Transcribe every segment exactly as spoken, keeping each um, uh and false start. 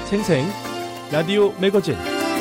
생생 라디오 매거진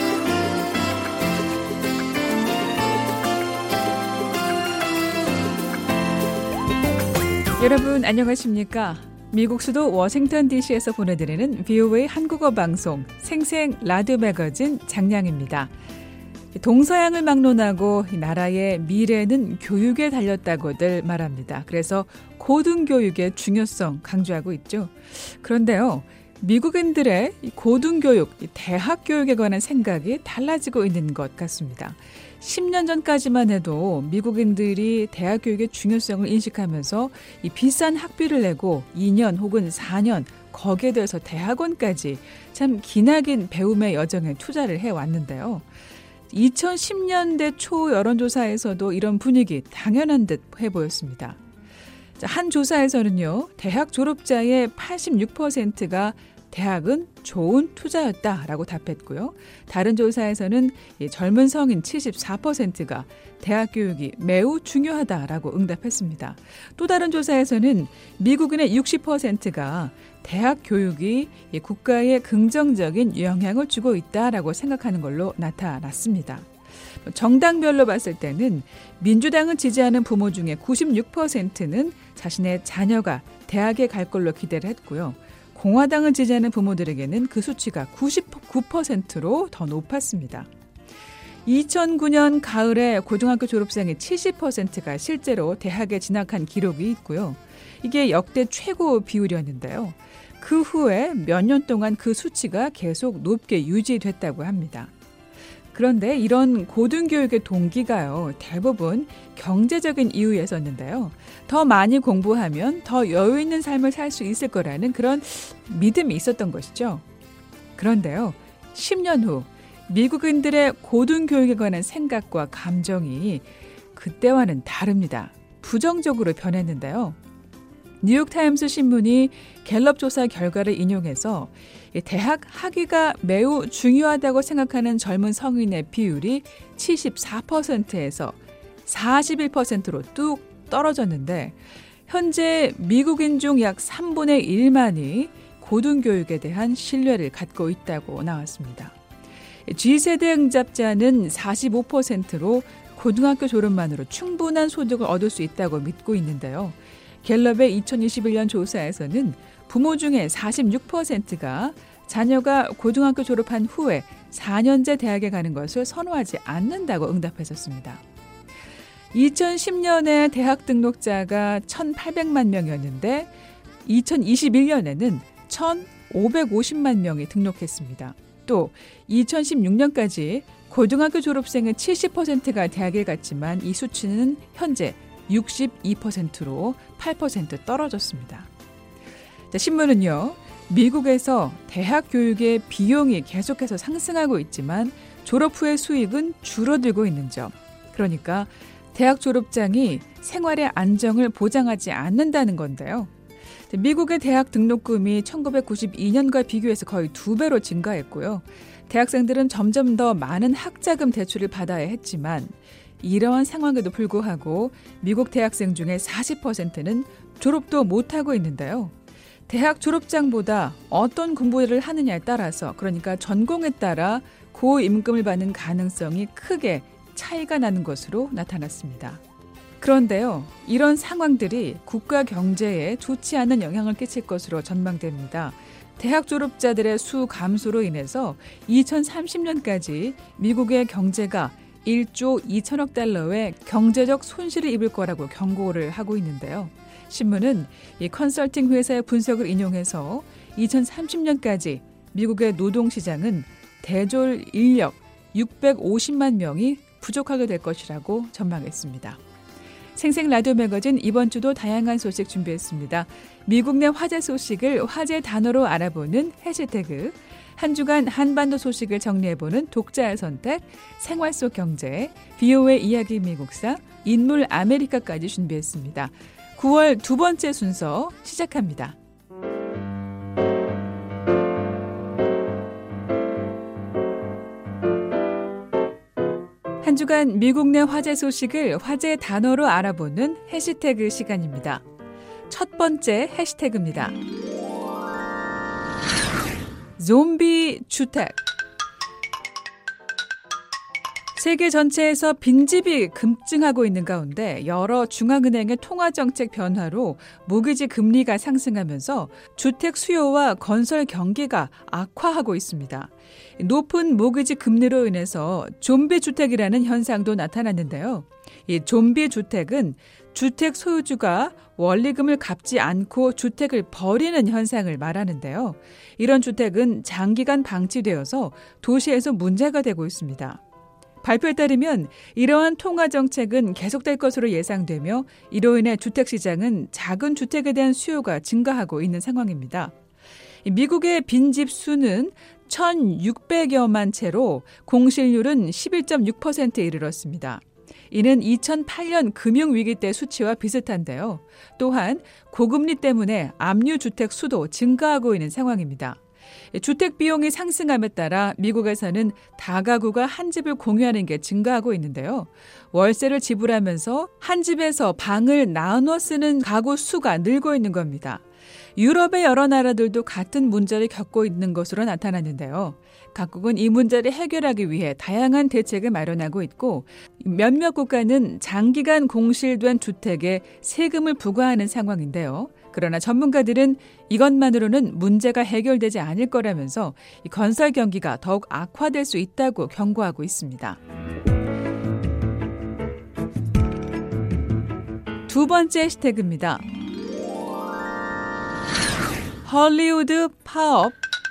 여러분 안녕하십니까? 미국 수도 워싱턴 디씨에서 보내드리는 브이오에이 한국어 방송 생생 라디오 매거진 장량입니다. 동서양을 막론하고 이 나라의 미래는 교육에 달렸다고들 말합니다. 그래서 고등교육의 중요성 강조하고 있죠. 그런데요, 미국인들의 고등교육, 대학 교육에 관한 생각이 달라지고 있는 것 같습니다. 십 년 전까지만 해도 미국인들이 대학 교육의 중요성을 인식하면서 이 비싼 학비를 내고 이 년 혹은 사 년 거기에 대해서 대학원까지 참 기나긴 배움의 여정에 투자를 해왔는데요. 이천십 년대 초 여론조사에서도 이런 분위기 당연한 듯 해보였습니다. 한 조사에서는요, 대학 졸업자의 팔십육 퍼센트가 대학은 좋은 투자였다라고 답했고요. 다른 조사에서는 젊은 성인 칠십사 퍼센트가 대학 교육이 매우 중요하다라고 응답했습니다. 또 다른 조사에서는 미국인의 육십 퍼센트가 대학 교육이 국가에 긍정적인 영향을 주고 있다라고 생각하는 걸로 나타났습니다. 정당별로 봤을 때는 민주당을 지지하는 부모 중에 구십육 퍼센트는 자신의 자녀가 대학에 갈 걸로 기대를 했고요. 공화당을 지지하는 부모들에게는 그 수치가 구십구 퍼센트로 더 높았습니다. 이천구 년 가을에 고등학교 졸업생의 칠십 퍼센트가 실제로 대학에 진학한 기록이 있고요. 이게 역대 최고 비율이었는데요. 그 후에 몇 년 동안 그 수치가 계속 높게 유지됐다고 합니다. 그런데 이런 고등교육의 동기가요, 대부분 경제적인 이유였었는데요. 더 많이 공부하면 더 여유 있는 삶을 살 수 있을 거라는 그런 믿음이 있었던 것이죠. 그런데요, 십 년 후 미국인들의 고등교육에 관한 생각과 감정이 그때와는 다릅니다. 부정적으로 변했는데요. 뉴욕타임스 신문이 갤럽 조사 결과를 인용해서 대학 학위가 매우 중요하다고 생각하는 젊은 성인의 비율이 칠십사 퍼센트에서 사십일 퍼센트로 뚝 떨어졌는데, 현재 미국인 중 약 삼분의 일만이 고등교육에 대한 신뢰를 갖고 있다고 나왔습니다. G세대 응답자는 사십오 퍼센트로 고등학교 졸업만으로 충분한 소득을 얻을 수 있다고 믿고 있는데요. 갤럽의 이천이십일 년 조사에서는 부모 중에 사십육 퍼센트가 자녀가 고등학교 졸업한 후에 사 년제 대학에 가는 것을 선호하지 않는다고 응답했었습니다. 이천십 년에 대학 등록자가 천팔백만 명이었는데 이천이십일 년에는 천오백오십만 명이 등록했습니다. 또 이천십육 년까지 고등학교 졸업생의 칠십 퍼센트가 대학에 갔지만 이 수치는 현재 육십이 퍼센트로 팔 퍼센트 떨어졌습니다. 자, 신문은요, 미국에서 대학 교육의 비용이 계속해서 상승하고 있지만 졸업 후의 수익은 줄어들고 있는 점. 그러니까 대학 졸업장이 생활의 안정을 보장하지 않는다는 건데요. 미국의 대학 등록금이 천구백구십이 년과 비교해서 거의 두 배로 증가했고요. 대학생들은 점점 더 많은 학자금 대출을 받아야 했지만 이러한 상황에도 불구하고 미국 대학생 중에 사십 퍼센트는 졸업도 못하고 있는데요. 대학 졸업장보다 어떤 공부를 하느냐에 따라서, 그러니까 전공에 따라 고임금을 받는 가능성이 크게 차이가 나는 것으로 나타났습니다. 그런데요, 이런 상황들이 국가 경제에 좋지 않은 영향을 끼칠 것으로 전망됩니다. 대학 졸업자들의 수 감소로 인해서 이천삼십 년까지 미국의 경제가 일조 이천억 달러의 경제적 손실을 입을 거라고 경고를 하고 있는데요. 신문은 이 컨설팅 회사의 분석을 인용해서 이천삼십 년까지 미국의 노동시장은 대졸 인력 육백오십만 명이 부족하게 될 것이라고 전망했습니다. 생생 라디오 매거진 이번 주도 다양한 소식 준비했습니다. 미국 내 화제 소식을 화제 단어로 알아보는 해시태그, 한 주간 한반도 소식을 정리해보는 독자의 선택, 생활 속 경제, 브이오에이 이야기 미국사, 인물 아메리카까지 준비했습니다. 구월 두 번째 순서 시작합니다. 한 주간 미국 내 화제 소식을 화제 단어로 알아보는 해시태그 시간입니다. 첫 번째 해시태그입니다. 좀비 주택. 세계 전체에서 빈집이 급증하고 있는 가운데 여러 중앙은행의 통화정책 변화로 모기지 금리가 상승하면서 주택 수요와 건설 경기가 악화하고 있습니다. 높은 모기지 금리로 인해서 좀비 주택이라는 현상도 나타났는데요. 이 좀비 주택은 주택 소유주가 원리금을 갚지 않고 주택을 버리는 현상을 말하는데요. 이런 주택은 장기간 방치되어서 도시에서 문제가 되고 있습니다. 발표에 따르면 이러한 통화 정책은 계속될 것으로 예상되며 이로 인해 주택시장은 작은 주택에 대한 수요가 증가하고 있는 상황입니다. 미국의 빈집 수는 천육백여만 채로 공실률은 십일 점 육 퍼센트에 이르렀습니다. 이는 이천팔 년 금융위기 때 수치와 비슷한데요. 또한 고금리 때문에 압류주택 수도 증가하고 있는 상황입니다. 주택 비용이 상승함에 따라 미국에서는 다가구가 한 집을 공유하는 게 증가하고 있는데요. 월세를 지불하면서 한 집에서 방을 나눠 쓰는 가구 수가 늘고 있는 겁니다. 유럽의 여러 나라들도 같은 문제를 겪고 있는 것으로 나타났는데요. 각국은 이 문제를 해결하기 위해 다양한 대책을 마련하고 있고 몇몇 국가는 장기간 공실된 주택에 세금을 부과하는 상황인데요. 그러나 전문가들은 이것만으로는 문제가 해결되지 않을 거라면서 이 건설 경기가 더욱 악화될 수 있다고 경고하고 있습니다. 두 번째 해시태그입니다. 헐리우드 파업.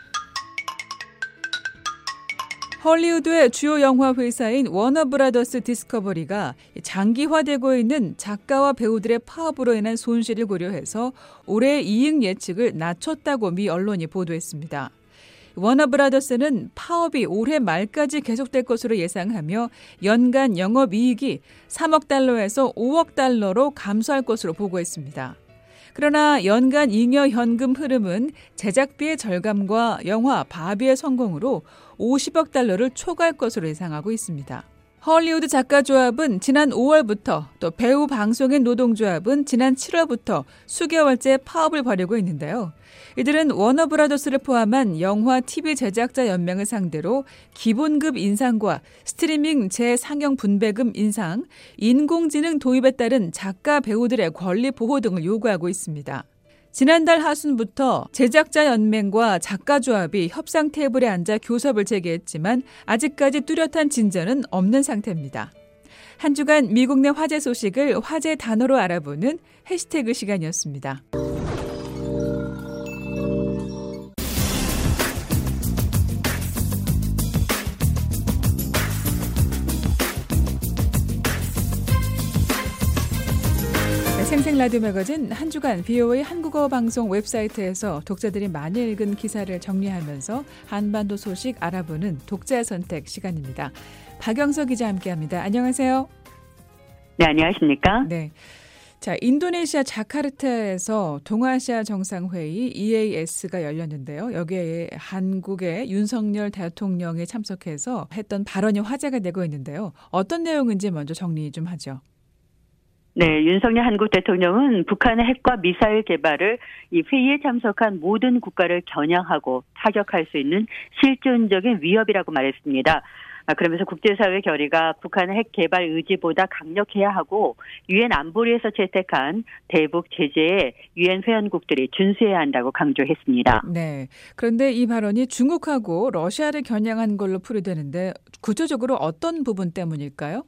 헐리우드의 주요 영화 회사인 워너브라더스 디스커버리가 장기화되고 있는 작가와 배우들의 파업으로 인한 손실을 고려해서 올해 이익 예측을 낮췄다고 미 언론이 보도했습니다. 워너브라더스는 파업이 올해 말까지 계속될 것으로 예상하며 연간 영업이익이 삼억 달러에서 오억 달러로 감소할 것으로 보고했습니다. 그러나 연간 잉여 현금 흐름은 제작비의 절감과 영화 바비의 성공으로 오십억 달러를 초과할 것으로 예상하고 있습니다. 헐리우드 작가조합은 지난 오월부터 또 배우 방송인 노동조합은 지난 칠월부터 수개월째 파업을 벌이고 있는데요. 이들은 워너브라더스를 포함한 영화 티비 제작자 연맹을 상대로 기본급 인상과 스트리밍 재상영 분배금 인상, 인공지능 도입에 따른 작가 배우들의 권리 보호 등을 요구하고 있습니다. 지난달 하순부터 제작자 연맹과 작가조합이 협상 테이블에 앉아 교섭을 재개했지만 아직까지 뚜렷한 진전은 없는 상태입니다. 한 주간 미국 내 화제 소식을 화제 단어로 알아보는 해시태그 시간이었습니다. 생생 라디오 매거진 한 주간 비오에이 한국어 방송 웹사이트에서 독자들이 많이 읽은 기사를 정리하면서 한반도 소식 알아보는 독자 선택 시간입니다. 박영서 기자 함께합니다. 안녕하세요. 네, 안녕하십니까? 네. 자, 인도네시아 자카르타에서 동아시아 정상회의 이에이에스가 열렸는데요. 여기에 한국의 윤석열 대통령이 참석해서 했던 발언이 화제가 되고 있는데요. 어떤 내용인지 먼저 정리 좀 하죠. 네, 윤석열 한국 대통령은 북한의 핵과 미사일 개발을 이 회의에 참석한 모든 국가를 겨냥하고 타격할 수 있는 실존적인 위협이라고 말했습니다. 아, 그러면서 국제사회 결의가 북한의 핵 개발 의지보다 강력해야 하고 유엔 안보리에서 채택한 대북 제재에 유엔 회원국들이 준수해야 한다고 강조했습니다. 네, 그런데 이 발언이 중국하고 러시아를 겨냥한 걸로 풀이되는데 구체적으로 어떤 부분 때문일까요?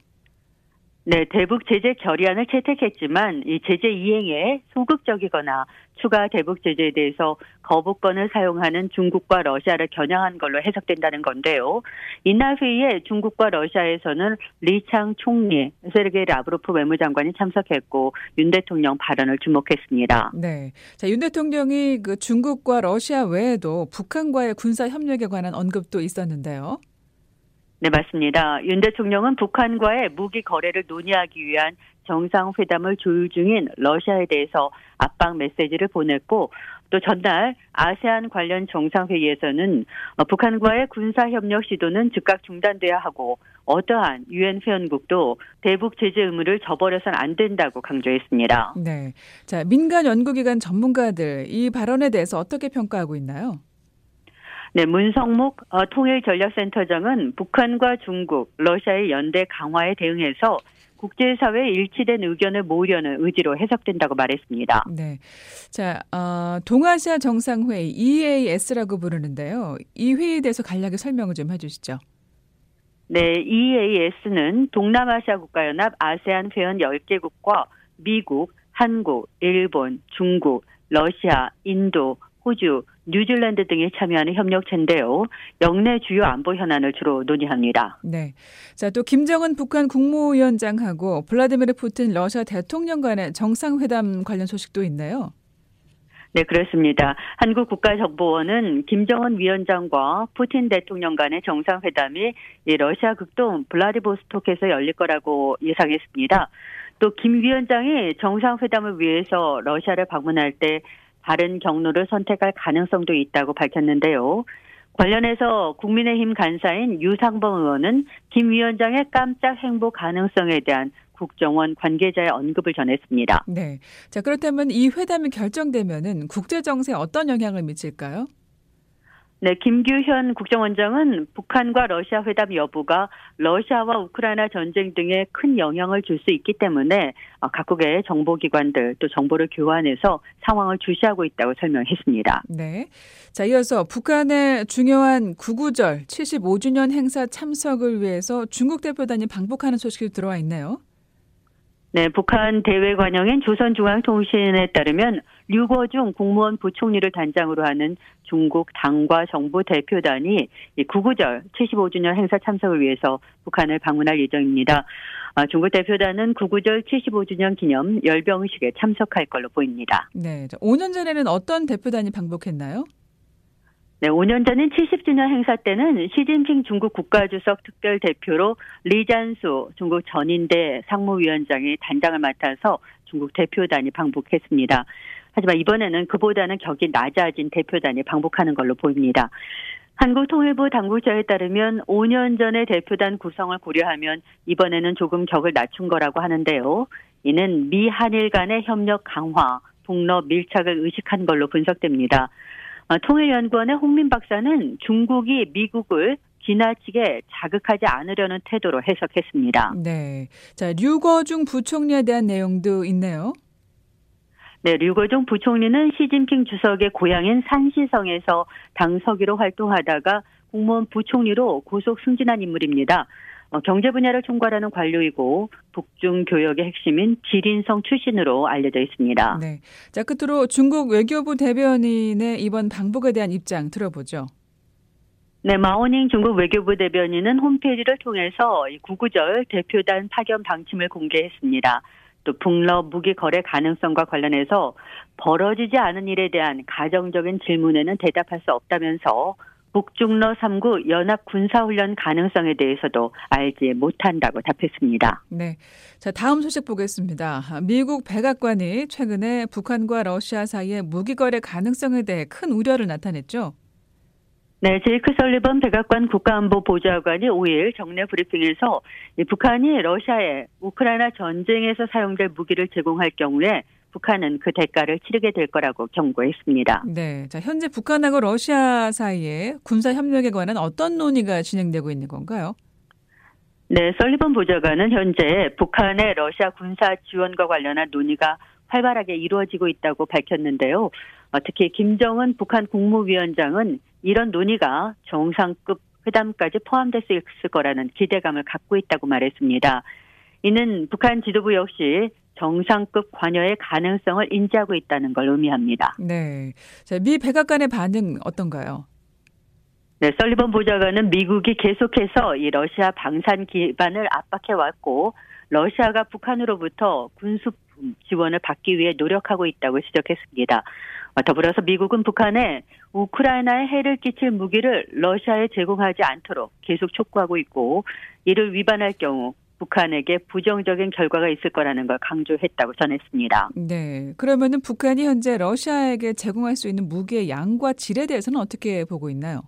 네, 대북 제재 결의안을 채택했지만 이 제재 이행에 소극적이거나 추가 대북 제재에 대해서 거부권을 사용하는 중국과 러시아를 겨냥한 걸로 해석된다는 건데요. 이날 회의에 중국과 러시아에서는 리창 총리, 세르게이 라브로프 외무장관이 참석했고 윤 대통령 발언을 주목했습니다. 네, 자, 윤 대통령이 그 중국과 러시아 외에도 북한과의 군사 협력에 관한 언급도 있었는데요. 네, 맞습니다. 윤 대통령은 북한과의 무기 거래를 논의하기 위한 정상회담을 조율 중인 러시아에 대해서 압박 메시지를 보냈고 또 전날 아세안 관련 정상회의에서는 북한과의 군사협력 시도는 즉각 중단돼야 하고 어떠한 유엔 회원국도 대북 제재 의무를 저버려서는 안 된다고 강조했습니다. 네, 자, 민간 연구기관 전문가들 이 발언에 대해서 어떻게 평가하고 있나요? 네, 문성목 어, 통일전략센터장은 북한과 중국, 러시아의 연대 강화에 대응해서 국제사회의 일치된 의견을 모으려는 의지로 해석된다고 말했습니다. 네. 자, 어, 동아시아 정상회의 이이에이에스라고 부르는데요. 이 회의에 대해서 간략히 설명을 좀 해주시죠. 네, 이이에이에스는 동남아시아 국가연합 아세안 회원 열 개국과 미국, 한국, 일본, 중국, 러시아, 인도, 호주, 뉴질랜드 등이 참여하는 협력체인데요. 영내 주요 안보 현안을 주로 논의합니다. 네. 자, 또 김정은 북한 국무위원장하고 블라디미르 푸틴 러시아 대통령 간의 정상회담 관련 소식도 있나요? 네, 그렇습니다. 한국국가정보원은 김정은 위원장과 푸틴 대통령 간의 정상회담이 러시아 극동 블라디보스토크에서 열릴 거라고 예상했습니다. 또 김 위원장이 정상회담을 위해서 러시아를 방문할 때 다른 경로를 선택할 가능성도 있다고 밝혔는데요. 관련해서 국민의힘 간사인 유상범 의원은 김 위원장의 깜짝 행보 가능성에 대한 국정원 관계자의 언급을 전했습니다. 네. 자, 그렇다면 이 회담이 결정되면은 국제 정세에 어떤 영향을 미칠까요? 네, 김규현 국정원장은 북한과 러시아 회담 여부가 러시아와 우크라이나 전쟁 등에 큰 영향을 줄 수 있기 때문에 각국의 정보기관들 또 정보를 교환해서 상황을 주시하고 있다고 설명했습니다. 네. 자, 이어서 북한의 중요한 구구절 칠십오 주년 행사 참석을 위해서 중국 대표단이 방북하는 소식이 들어와 있네요. 네, 북한 대외관영인 조선중앙통신에 따르면 류거중 국무원 부총리를 단장으로 하는 중국 당과 정부 대표단이 구구절 칠십오 주년 행사 참석을 위해서 북한을 방문할 예정입니다. 중국 대표단은 구구절 칠십오 주년 기념 열병식에 참석할 걸로 보입니다. 네, 오 년 전에는 어떤 대표단이 방북했나요? 네, 오 년 전인 칠십 주년 행사 때는 시진핑 중국 국가주석 특별 대표로 리잔수 중국 전인대 상무위원장이 단장을 맡아서 중국 대표단이 방북했습니다. 하지만 이번에는 그보다는 격이 낮아진 대표단이 방북하는 걸로 보입니다. 한국통일부 당국자에 따르면 오 년 전의 대표단 구성을 고려하면 이번에는 조금 격을 낮춘 거라고 하는데요. 이는 미 한일 간의 협력 강화, 북러 밀착을 의식한 걸로 분석됩니다. 통일연구원의 홍민 박사는 중국이 미국을 지나치게 자극하지 않으려는 태도로 해석했습니다. 네. 자, 류거중 부총리에 대한 내용도 있네요. 네, 류거중 부총리는 시진핑 주석의 고향인 산시성에서 당 서기로 활동하다가 국무원 부총리로 고속 승진한 인물입니다. 어, 경제 분야를 총괄하는 관료이고 북중 교역의 핵심인 지린성 출신으로 알려져 있습니다. 네. 자, 끝으로 중국 외교부 대변인의 이번 방북에 대한 입장 들어보죠. 네, 마오닝 중국 외교부 대변인은 홈페이지를 통해서 구구절 대표단 파견 방침을 공개했습니다. 또 북러 무기 거래 가능성과 관련해서 벌어지지 않은 일에 대한 가정적인 질문에는 대답할 수 없다면서 북중러 삼 구 연합 군사훈련 가능성에 대해서도 알지 못한다고 답했습니다. 네. 자, 다음 소식 보겠습니다. 미국 백악관이 최근에 북한과 러시아 사이의 무기 거래 가능성에 대해 큰 우려를 나타냈죠. 네, 제이크 설리번 백악관 국가안보보좌관이 오 일 정례 브리핑에서 북한이 러시아에 우크라이나 전쟁에서 사용될 무기를 제공할 경우에 북한은 그 대가를 치르게 될 거라고 경고했습니다. 네, 자, 현재 북한하고 러시아 사이에 군사 협력에 관한 어떤 논의가 진행되고 있는 건가요? 네, 설리번 보좌관은 현재 북한의 러시아 군사 지원과 관련한 논의가 활발하게 이루어지고 있다고 밝혔는데요. 특히 김정은 북한 국무위원장은 이런 논의가 정상급 회담까지 포함될 수 있을 거라는 기대감을 갖고 있다고 말했습니다. 이는 북한 지도부 역시 정상급 관여의 가능성을 인지하고 있다는 걸 의미합니다. 네, 자, 미 백악관의 반응 어떤가요? 네, 설리번 보좌관은 미국이 계속해서 이 러시아 방산 기반을 압박해왔고 러시아가 북한으로부터 군수품 지원을 받기 위해 노력하고 있다고 지적했습니다. 더불어서 미국은 북한에 우크라이나에 해를 끼칠 무기를 러시아에 제공하지 않도록 계속 촉구하고 있고 이를 위반할 경우 북한에게 부정적인 결과가 있을 거라는 걸 강조했다고 전했습니다. 네, 그러면은 북한이 현재 러시아에게 제공할 수 있는 무기의 양과 질에 대해서는 어떻게 보고 있나요?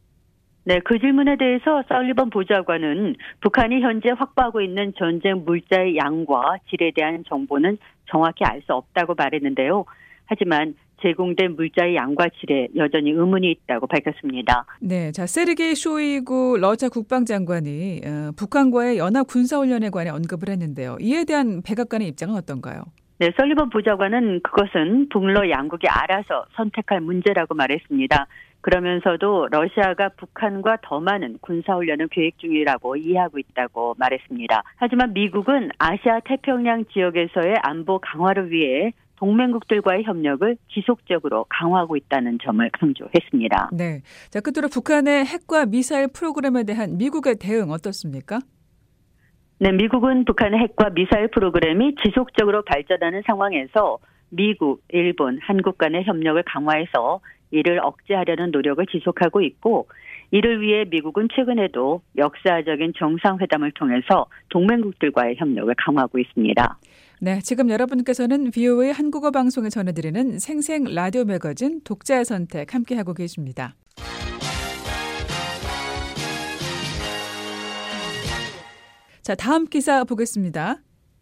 네, 그 질문에 대해서 설리번 보좌관은 북한이 현재 확보하고 있는 전쟁 물자의 양과 질에 대한 정보는 정확히 알 수 없다고 말했는데요. 하지만 제공된 물자의 양과 질에 여전히 의문이 있다고 밝혔습니다. 네, 자 세르게이 쇼이구 러시아 국방장관이 어, 북한과의 연합 군사훈련에 관해 언급을 했는데요. 이에 대한 백악관의 입장은 어떤가요? 네, 설리번 부장관은 그것은 북러 양국이 알아서 선택할 문제라고 말했습니다. 그러면서도 러시아가 북한과 더 많은 군사훈련을 계획 중이라고 이해하고 있다고 말했습니다. 하지만 미국은 아시아 태평양 지역에서의 안보 강화를 위해 동맹국들과의 협력을 지속적으로 강화하고 있다는 점을 강조했습니다. 네, 자 끝으로 북한의 핵과 미사일 프로그램에 대한 미국의 대응 어떻습니까? 네, 미국은 북한의 핵과 미사일 프로그램이 지속적으로 발전하는 상황에서 미국, 일본, 한국 간의 협력을 강화해서 이를 억제하려는 노력을 지속하고 있고 이를 위해 미국은 최근에도 역사적인 정상회담을 통해서 동맹국들과의 협력을 강화하고 있습니다. 네, 지금 여러분께서는 비오에이 한국어 방송에 전해드리는 생생 라디오 매거진 독자의 선택 함께하고 계십니다. 자, 다음 기사 보겠습니다.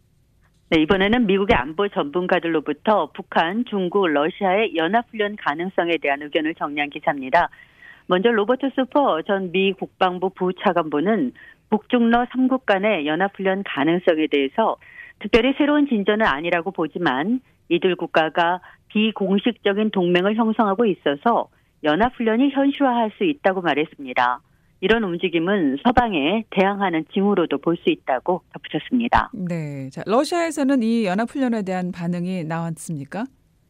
네, 이번에는 미국의 안보 전문가들로부터 북한, 중국, 러시아의 연합훈련 가능성에 대한 의견을 정리한 기사입니다. 먼저 로버트 수퍼 전 미 국방부 부차관보는 북중러 삼국 간의 연합훈련 가능성에 대해서 특별히 새로운 진전은 아니라고 보지만 이들 국가가 비공식적인 동맹을 형성하고 있어서 연합훈련이 현실화할 수 있다고 말했습니다. 이런 움직임은 서방에 대항하는 징후로도 볼 수 있다고 덧붙였습니다. 네, 자 러시아에서는 이 연합훈련에 대한 반응이 나왔습니까?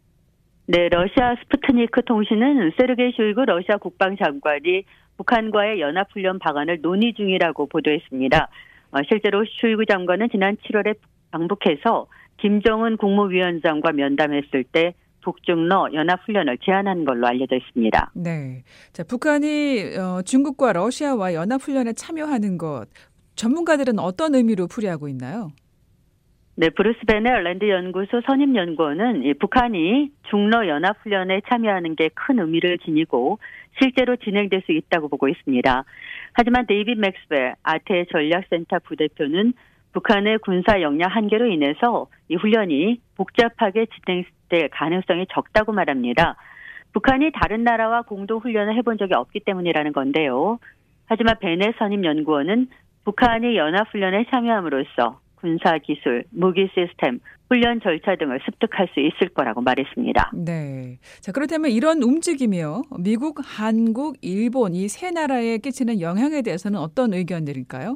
네, 러시아 스푸트니크 통신은 세르게이 쇼이구 러시아 국방장관이 북한과의 연합훈련 방안을 논의 중이라고 보도했습니다. 어, 실제로 쇼이구 장관은 지난 칠월에 방북해서 김정은 국무위원장과 면담했을 때 북중러 연합훈련을 제안한 걸로 알려져 있습니다. 네, 자 북한이 어, 중국과 러시아와 연합훈련에 참여하는 것 전문가들은 어떤 의미로 풀이하고 있나요? 네, 브루스 베넬 랜드 연구소 선임 연구원은 이 북한이 중러 연합훈련에 참여하는 게 큰 의미를 지니고 실제로 진행될 수 있다고 보고 있습니다. 하지만 데이빗 맥스웰 아태 전략센터 부대표는 북한의 군사 역량 한계로 인해서 이 훈련이 복잡하게 진행될 가능성이 적다고 말합니다. 북한이 다른 나라와 공동 훈련을 해본 적이 없기 때문이라는 건데요. 하지만 베넬 선임 연구원은 북한이 연합훈련에 참여함으로써 군사기술, 무기 시스템, 훈련 절차 등을 습득할 수 있을 거라고 말했습니다. 네. 자, 그렇다면 이런 움직임이요. 미국, 한국, 일본 이 세 나라에 끼치는 영향에 대해서는 어떤 의견들일까요?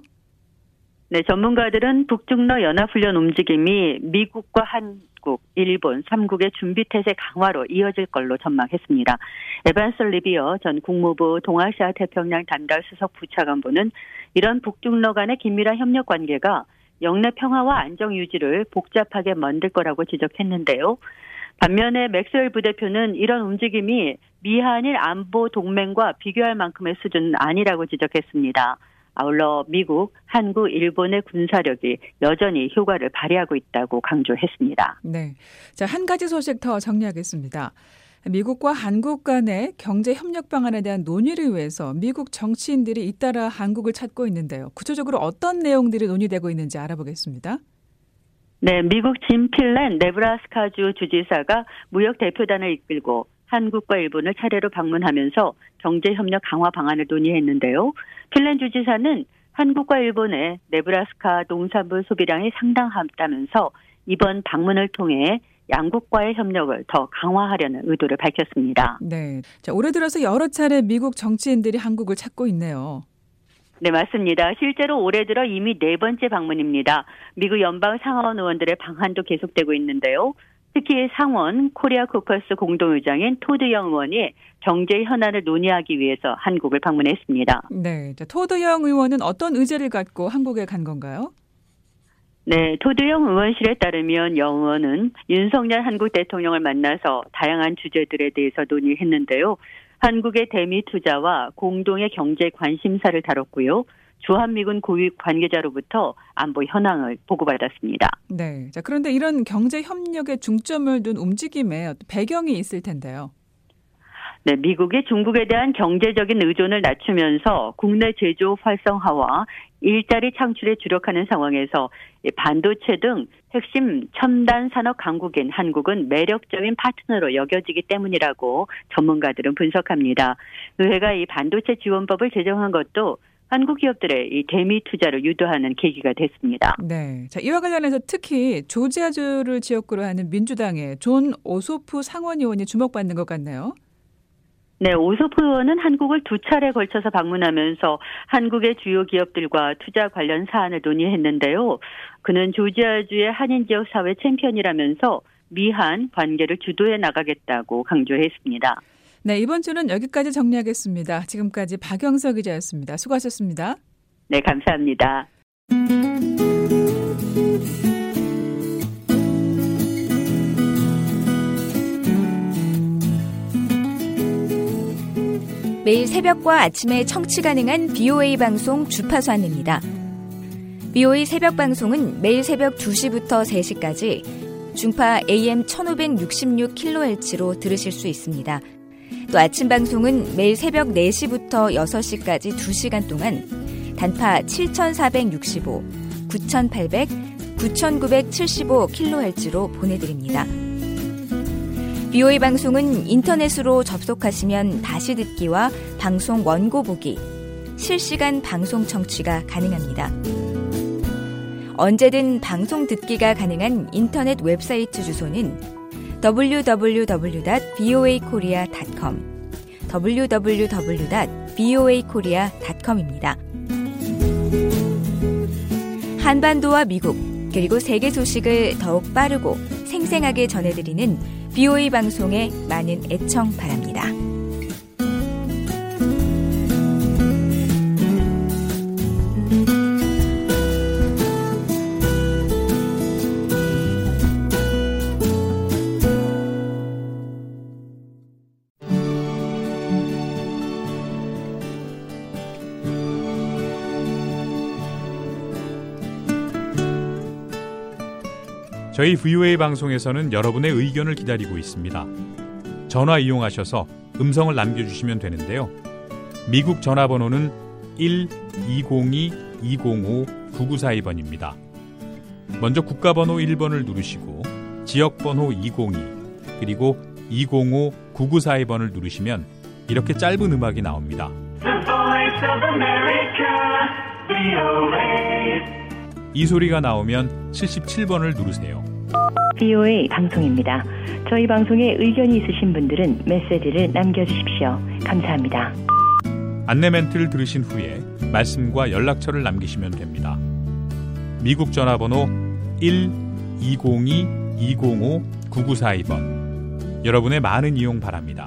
네, 전문가들은 북중러 연합훈련 움직임이 미국과 한국, 일본 삼국의 준비태세 강화로 이어질 걸로 전망했습니다. 에반스 리비어 전 국무부 동아시아 태평양 단달 수석 부차관보는 이런 북중러 간의 긴밀한 협력 관계가 영내 평화와 안정 유지를 복잡하게 만들 거라고 지적했는데요. 반면에 맥스웰 부대표는 이런 움직임이 미한일 안보 동맹과 비교할 만큼의 수준은 아니라고 지적했습니다. 아울러 미국, 한국, 일본의 군사력이 여전히 효과를 발휘하고 있다고 강조했습니다. 네, 자, 한 가지 소식 더 정리하겠습니다. 미국과 한국 간의 경제 협력 방안에 대한 논의를 위해서 미국 정치인들이 잇따라 한국을 찾고 있는데요. 구체적으로 어떤 내용들이 논의되고 있는지 알아보겠습니다. 네, 미국 짐 필렌 네브라스카주 주지사가 무역 대표단을 이끌고 한국과 일본을 차례로 방문하면서 경제협력 강화 방안을 논의했는데요. 필렌 주지사는 한국과 일본의 네브라스카 농산물 소비량이 상당하다면서 이번 방문을 통해 양국과의 협력을 더 강화하려는 의도를 밝혔습니다. 네, 자, 올해 들어서 여러 차례 미국 정치인들이 한국을 찾고 있네요. 네, 맞습니다. 실제로 올해 들어 이미 네 번째 방문입니다. 미국 연방 상원 의원들의 방한도 계속되고 있는데요. 특히 상원 코리아 코커스 공동의장인 토드 영 의원이 경제 현안을 논의하기 위해서 한국을 방문했습니다. 네, 자, 토드 영 의원은 어떤 의제를 갖고 한국에 간 건가요? 네, 토드영 의원실에 따르면 영 의원은 윤석열 한국 대통령을 만나서 다양한 주제들에 대해서 논의했는데요. 한국의 대미 투자와 공동의 경제 관심사를 다뤘고요. 주한미군 고위 관계자로부터 안보 현황을 보고받았습니다. 네, 자, 그런데 이런 경제 협력에 중점을 둔 움직임에 배경이 있을 텐데요. 네, 미국이 중국에 대한 경제적인 의존을 낮추면서 국내 제조 활성화와 일자리 창출에 주력하는 상황에서 반도체 등 핵심 첨단 산업 강국인 한국은 매력적인 파트너로 여겨지기 때문이라고 전문가들은 분석합니다. 의회가 이 반도체 지원법을 제정한 것도 한국 기업들의 이 대미 투자를 유도하는 계기가 됐습니다. 네, 자 이와 관련해서 특히 조지아주를 지역구로 하는 민주당의 존 오소프 상원 의원이 주목받는 것 같네요. 네, 오소프 의원은 한국을 두 차례 걸쳐서 방문하면서 한국의 주요 기업들과 투자 관련 사안을 논의했는데요. 그는 조지아주의 한인 지역 사회 챔피언이라면서 미한 관계를 주도해 나가겠다고 강조했습니다. 네, 이번 주는 여기까지 정리하겠습니다. 지금까지 박영석 기자였습니다. 수고하셨습니다. 네, 감사합니다. 매일 새벽과 아침에 청취 가능한 비오에이 방송 주파수 안내입니다. 비오에이 새벽 방송은 매일 새벽 두 시부터 세 시까지 중파 에이엠 천오백육십육 킬로헤르츠로 들으실 수 있습니다. 또 아침 방송은 매일 새벽 네 시부터 여섯 시까지 두 시간 동안 단파 칠천사백육십오, 구천팔백, 구천구백칠십오 킬로헤르츠로 보내드립니다. 비오에이 방송은 인터넷으로 접속하시면 다시 듣기와 방송 원고 보기, 실시간 방송 청취가 가능합니다. 언제든 방송 듣기가 가능한 인터넷 웹사이트 주소는 더블유 더블유 더블유 닷 비오에이 코리아 닷 컴, 더블유 더블유 더블유 닷 비오에이 코리아 닷 컴입니다. 한반도와 미국, 그리고 세계 소식을 더욱 빠르고 생생하게 전해드리는 비오에이 방송에 많은 애청 바랍니다. 저희 브이오에이 방송에서는 여러분의 의견을 기다리고 있습니다. 전화 이용하셔서 음성을 남겨주시면 되는데요. 미국 전화번호는 일 이공이 이공오 구구사이 번입니다. 먼저 국가번호 일 번을 누르시고 지역번호 이공이 그리고 이공오 구구사이 번을 누르시면 이렇게 짧은 음악이 나옵니다. The Voice of America, 브이오에이. 이 소리가 나오면 칠십칠 번을 누르세요. 비오에이 방송입니다. 저희 방송에 의견이 있으신 분들은 메시지를 남겨주십시오. 감사합니다. 안내 멘트를 들으신 후에 말씀과 연락처를 남기시면 됩니다. 미국 전화번호 일 이공이 이공오 구구사이 번. 여러분의 많은 이용 바랍니다.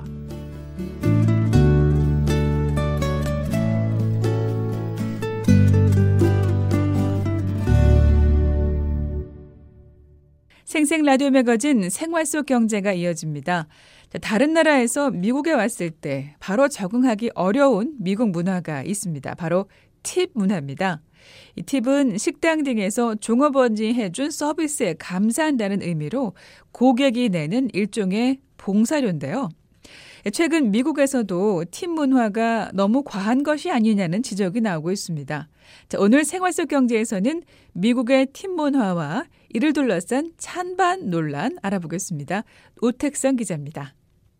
생생 라디오 매거진 생활 속 경제가 이어집니다. 다른 나라에서 미국에 왔을 때 바로 적응하기 어려운 미국 문화가 있습니다. 바로 팁 문화입니다. 이 팁은 식당 등에서 종업원이 해준 서비스에 감사한다는 의미로 고객이 내는 일종의 봉사료인데요. 최근 미국에서도 팁 문화가 너무 과한 것이 아니냐는 지적이 나오고 있습니다. 자, 오늘 생활 속 경제에서는 미국의 팁 문화와 이를 둘러싼 찬반 논란 알아보겠습니다. 오택성 기자입니다.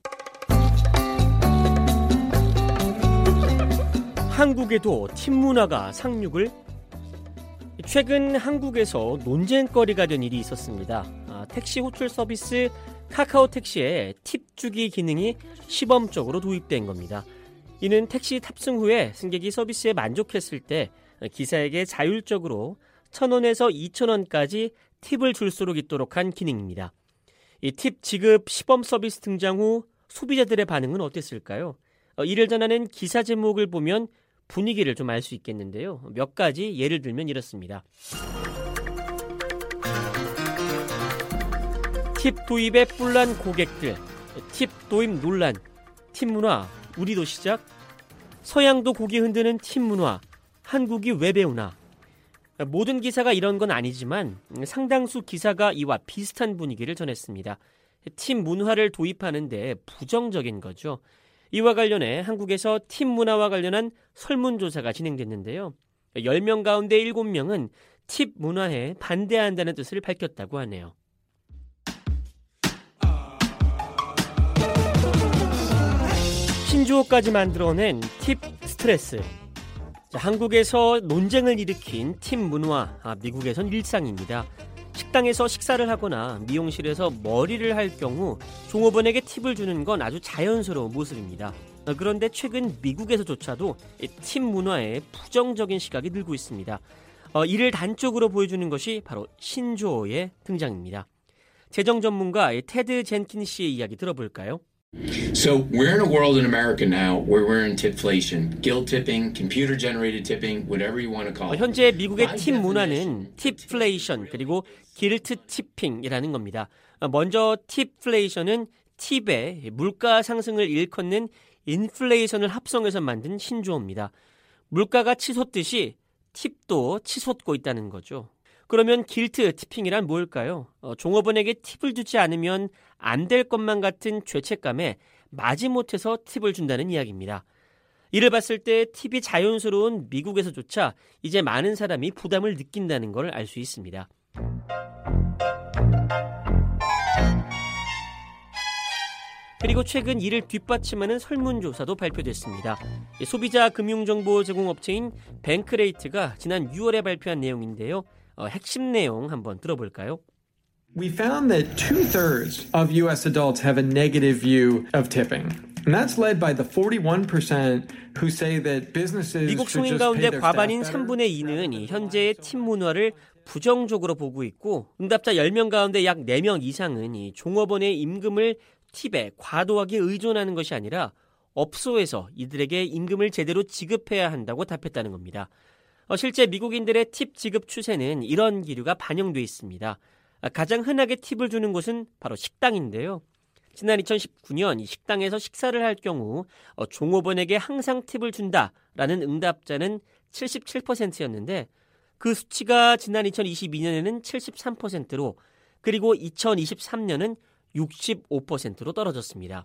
한국에도 팁 문화가 상륙을? 최근 한국에서 논쟁거리가 된 일이 있었습니다. 아, 택시 호출 서비스 카카오 택시에 팁 주기 기능이 시범적으로 도입된 겁니다. 이는 택시 탑승 후에 승객이 서비스에 만족했을 때 기사에게 자율적으로 천 원에서 이천 원까지 팁을 줄수록 있도록 한 기능입니다. 이 팁 지급 시범 서비스 등장 후 소비자들의 반응은 어땠을까요? 어, 이를 전하는 기사 제목을 보면 분위기를 좀 알 수 있겠는데요. 몇 가지 예를 들면 이렇습니다. 팁 도입에 뿔난 고객들, 팁 도입 논란, 팁 문화, 우리도 시작, 서양도 고기 흔드는 팁 문화, 한국이 왜 배우나. 모든 기사가 이런 건 아니지만 상당수 기사가 이와 비슷한 분위기를 전했습니다. 팁 문화를 도입하는데 부정적인 거죠. 이와 관련해 한국에서 팁 문화와 관련한 설문조사가 진행됐는데요. 열 명 가운데 일곱 명은 팁 문화에 반대한다는 뜻을 밝혔다고 하네요. 신조어까지 만들어낸 팁 스트레스. 자, 한국에서 논쟁을 일으킨 팁 문화, 아, 미국에선 일상입니다. 식당에서 식사를 하거나 미용실에서 머리를 할 경우 종업원에게 팁을 주는 건 아주 자연스러운 모습입니다. 그런데 최근 미국에서조차도 팁 문화에 부정적인 시각이 늘고 있습니다. 어, 이를 단적으로 보여주는 것이 바로 신조어의 등장입니다. 재정 전문가 테드 젠킨 씨의 이야기 들어볼까요? So we're in a world in America now where we're in tipflation, guilt tipping, computer generated tipping, whatever you want to call it. 현재 미국의 팁 문화는 팁플레이션 그리고 길트 티핑이라는 겁니다. 먼저 팁플레이션은 팁의 물가 상승을 일컫는 인플레이션을 합성해서 만든 신조어입니다. 물가가 치솟듯이 팁도 치솟고 있다는 거죠. 그러면 길트 티핑이란 뭘까요? 어, 종업원에게 팁을 주지 않으면 안 될 것만 같은 죄책감에 마지못해서 팁을 준다는 이야기입니다. 이를 봤을 때 팁이 자연스러운 미국에서조차 이제 많은 사람이 부담을 느낀다는 걸 알 수 있습니다. 그리고 최근 이를 뒷받침하는 설문조사도 발표됐습니다. 소비자 금융정보 제공업체인 뱅크레이트가 지난 유월에 발표한 내용인데요. 어, 핵심 내용 한번 들어볼까요? We found that two-thirds of U S adults have a negative view of tipping. And that's led by the forty-one percent who say that businesses 미국 should 성인 just 가운데 pay their staff 과반인 better. 삼분의 이는 이 현재의 팁 문화를 부정적으로 보고 있고 응답자 열 명 가운데 약 네 명 이상은 이 종업원의 임금을 팁에 과도하게 의존하는 것이 아니라 업소에서 이들에게 임금을 제대로 지급해야 한다고 답했다는 겁니다. 어, 실제 미국인들의 팁 지급 추세는 이런 기류가 반영돼 있습니다. 가장 흔하게 팁을 주는 곳은 바로 식당인데요. 지난 이천십구 년 이 식당에서 식사를 할 경우 어, 종업원에게 항상 팁을 준다라는 응답자는 칠십칠 퍼센트였는데 그 수치가 지난 이천이십이 년에는 칠십삼 퍼센트로 그리고 이천이십삼 년은 육십오 퍼센트로 떨어졌습니다.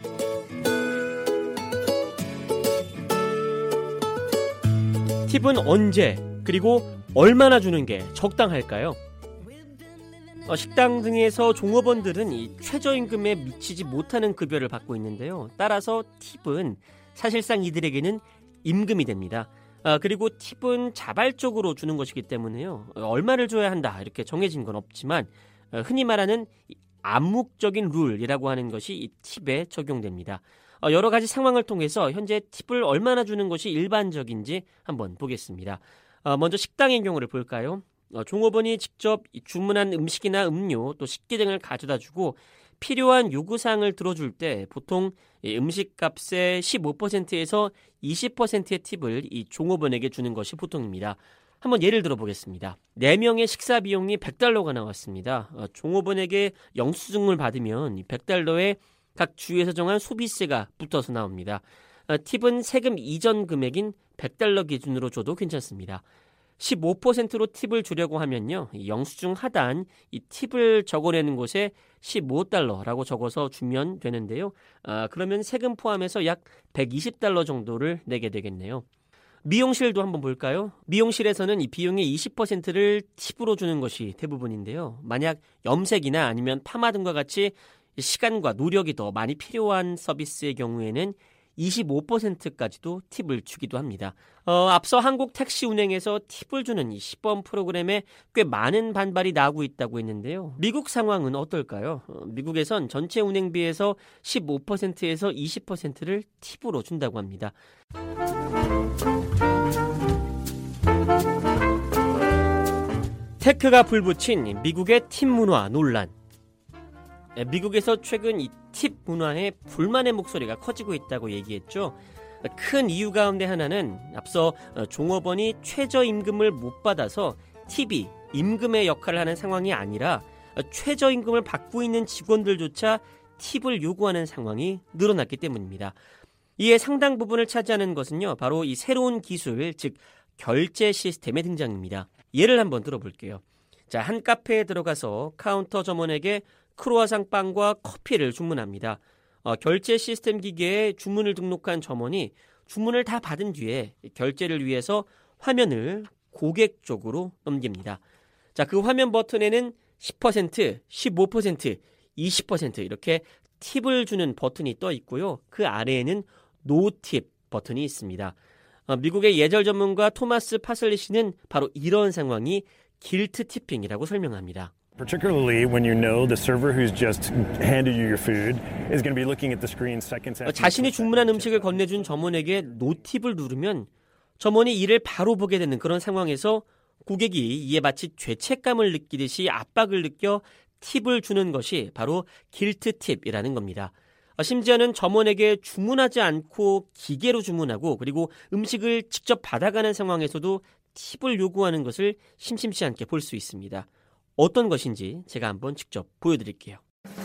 팁은 언제 그리고 얼마나 주는 게 적당할까요? 어, 식당 등에서 종업원들은 이 최저임금에 미치지 못하는 급여를 받고 있는데요. 따라서 팁은 사실상 이들에게는 임금이 됩니다. 아, 그리고 팁은 자발적으로 주는 것이기 때문에요. 어, 얼마를 줘야 한다 이렇게 정해진 건 없지만 어, 흔히 말하는 암묵적인 룰이라고 하는 것이 이 팁에 적용됩니다. 어, 여러 가지 상황을 통해서 현재 팁을 얼마나 주는 것이 일반적인지 한번 보겠습니다. 어, 먼저 식당의 경우를 볼까요? 어, 종업원이 직접 주문한 음식이나 음료 또 식기 등을 가져다 주고 필요한 요구사항을 들어줄 때 보통 음식값의 십오 퍼센트에서 이십 퍼센트의 팁을 이 종업원에게 주는 것이 보통입니다. 한번 예를 들어보겠습니다. 네 명의 식사 비용이 백 달러가 나왔습니다. 어, 종업원에게 영수증을 받으면 백 달러에 각 주에서 정한 소비세가 붙어서 나옵니다. 어, 팁은 세금 이전 금액인 백 달러 기준으로 줘도 괜찮습니다. 십오 퍼센트로 팁을 주려고 하면요. 영수증 하단 이 팁을 적어내는 곳에 십오 달러라고 적어서 주면 되는데요. 아, 그러면 세금 포함해서 약 백이십 달러 정도를 내게 되겠네요. 미용실도 한번 볼까요? 미용실에서는 이 비용의 이십 퍼센트를 팁으로 주는 것이 대부분인데요. 만약 염색이나 아니면 파마 등과 같이 시간과 노력이 더 많이 필요한 서비스의 경우에는 이십오 퍼센트까지도 팁을 주기도 합니다. 어, 앞서 한국 택시 운행에서 팁을 주는 이 시범 프로그램에 꽤 많은 반발이 나오고 있다고 했는데요. 미국 상황은 어떨까요? 어, 미국에선 전체 운행비에서 십오 퍼센트에서 이십 퍼센트를 팁으로 준다고 합니다. 테크가 불붙인 미국의 팁 문화 논란. 미국에서 최근 이 팁 문화에 불만의 목소리가 커지고 있다고 얘기했죠. 큰 이유 가운데 하나는 앞서 종업원이 최저임금을 못 받아서 팁이 임금의 역할을 하는 상황이 아니라 최저임금을 받고 있는 직원들조차 팁을 요구하는 상황이 늘어났기 때문입니다. 이에 상당 부분을 차지하는 것은요, 바로 이 새로운 기술, 즉 결제 시스템의 등장입니다. 예를 한번 들어볼게요. 자, 한 카페에 들어가서 카운터 점원에게 크로아상 빵과 커피를 주문합니다. 어, 결제 시스템 기계에 주문을 등록한 점원이 주문을 다 받은 뒤에 결제를 위해서 화면을 고객 쪽으로 넘깁니다. 자, 그 화면 버튼에는 십 퍼센트, 십오 퍼센트, 이십 퍼센트 이렇게 팁을 주는 버튼이 떠 있고요. 그 아래에는 노팁 버튼이 있습니다. 어, 미국의 예절 전문가 토마스 파슬리 씨는 바로 이런 상황이 길트 티핑이라고 설명합니다. Particularly when you know the server who's just handed you your food is going to be looking at the screen seconds after. 자신이 주문한 음식을 건네준 점원에게 노팁을 누르면 점원이 이를 바로 보게 되는 그런 상황에서 고객이 이에 마치 죄책감을 느끼듯이 압박을 느껴 팁을 주는 것이 바로 길트 팁이라는 겁니다. 심지어는 점원에게 주문하지 않고 기계로 주문하고 그리고 음식을 직접 받아가는 상황에서도 팁을 요구하는 것을 심심치 않게 볼 수 있습니다. 어떤 것인지 제가 한번 직접 보여드릴게요.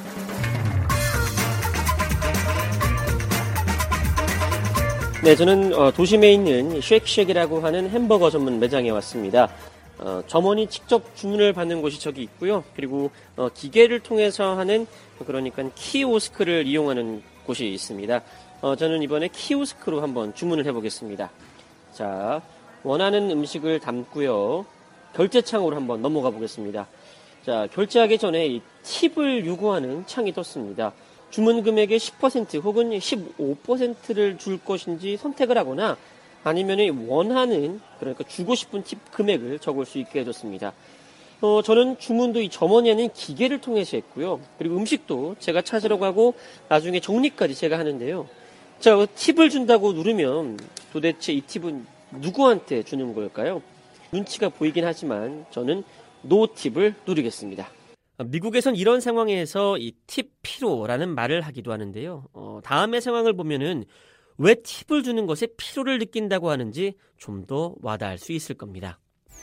네, 저는 어, 도심에 있는 쉑쉑이라고 하는 햄버거 전문 매장에 왔습니다. 어, 점원이 직접 주문을 받는 곳이 저기 있고요. 그리고 어, 기계를 통해서 하는 그러니까 키오스크를 이용하는 곳이 있습니다. 어, 저는 이번에 키오스크로 한번 주문을 해보겠습니다. 자, 원하는 음식을 담고요. 결제창으로 한번 넘어가 보겠습니다. 자, 결제하기 전에 이 팁을 요구하는 창이 떴습니다. 주문 금액의 십 퍼센트 혹은 십오 퍼센트를 줄 것인지 선택을 하거나 아니면 원하는 그러니까 주고 싶은 팁 금액을 적을 수 있게 해줬습니다. 어, 저는 주문도 이 점원이 아닌 기계를 통해서 했고요. 그리고 음식도 제가 찾으러 가고 나중에 정리까지 제가 하는데요. 자, 팁을 준다고 누르면 도대체 이 팁은 누구한테 주는 걸까요? 눈치가 보이긴 하지만 저는 노팁을 누르겠습니다. 미국에선 이런 상황에서 이 팁 피로라는 말을 하기도 하는데요. 어, 다음의 상황을 보면은 왜 팁을 주는 것에 피로를 느낀다고 하는지 좀 더 와닿을 수 있을 겁니다.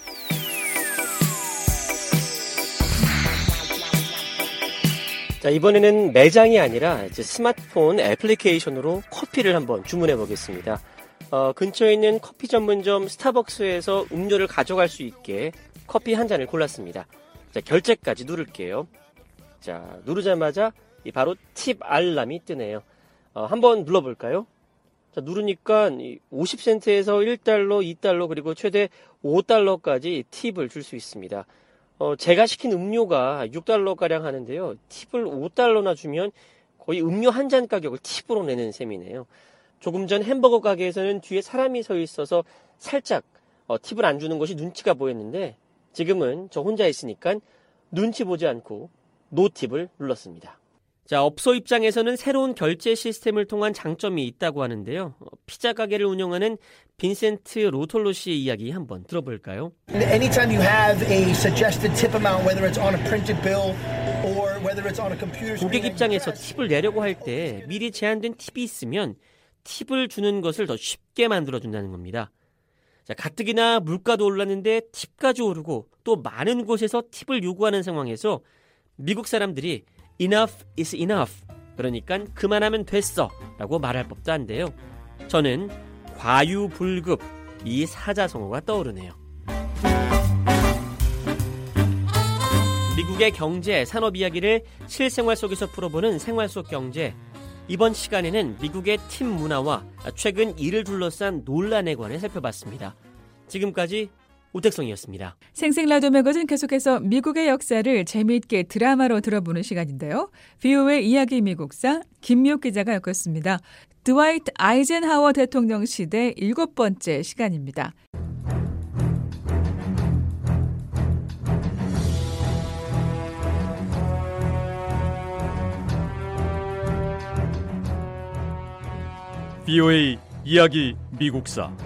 자, 이번에는 매장이 아니라 이제 스마트폰 애플리케이션으로 커피를 한번 주문해 보겠습니다. 어, 근처에 있는 커피 전문점 스타벅스에서 음료를 가져갈 수 있게 커피 한 잔을 골랐습니다. 자, 결제까지 누를게요. 자, 누르자마자 바로 팁 알람이 뜨네요. 어, 한번 눌러볼까요? 자, 누르니까 오십 센트에서 일 달러, 이 달러 그리고 최대 오 달러까지 팁을 줄 수 있습니다. 어, 제가 시킨 음료가 육 달러가량 하는데요. 팁을 오 달러나 주면 거의 음료 한 잔 가격을 팁으로 내는 셈이네요. 조금 전 햄버거 가게에서는 뒤에 사람이 서 있어서 살짝 어, 팁을 안 주는 것이 눈치가 보였는데 지금은 저 혼자 있으니까 눈치 보지 않고 노팁을 눌렀습니다. 자, 업소 입장에서는 새로운 결제 시스템을 통한 장점이 있다고 하는데요. 어, 피자 가게를 운영하는 빈센트 로톨로 씨의 이야기 한번 들어볼까요? Anytime you have a suggested tip amount, whether it's on a printed bill or whether it's on a computer. 고객 입장에서 팁을 내려고 할 때 미리 제한된 팁이 있으면 팁을 주는 것을 더 쉽게 만들어준다는 겁니다. 자, 가뜩이나 물가도 올랐는데 팁까지 오르고 또 많은 곳에서 팁을 요구하는 상황에서 미국 사람들이 enough is enough, 그러니까 그만하면 됐어 라고 말할 법도 한데요. 저는 과유불급 이 사자성어가 떠오르네요. 미국의 경제, 산업 이야기를 실생활 속에서 풀어보는 생활 속 경제. 이번 시간에는 미국의 팀 문화와 최근 이를 둘러싼 논란에 관해 살펴봤습니다. 지금까지 오택성이었습니다. 생생라디오 매거진 계속해서 미국의 역사를 재미있게 드라마로 들어보는 시간인데요. 브이오에이 이야기 미국사 김미옥 기자가 엮었습니다. 드와이트 아이젠하워 대통령 시대 일곱 번째 시간입니다. 브이오에이 이야기 미국사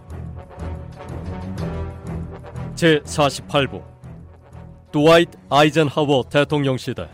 제사십팔 부 드와이트 아이젠하워 대통령 시대.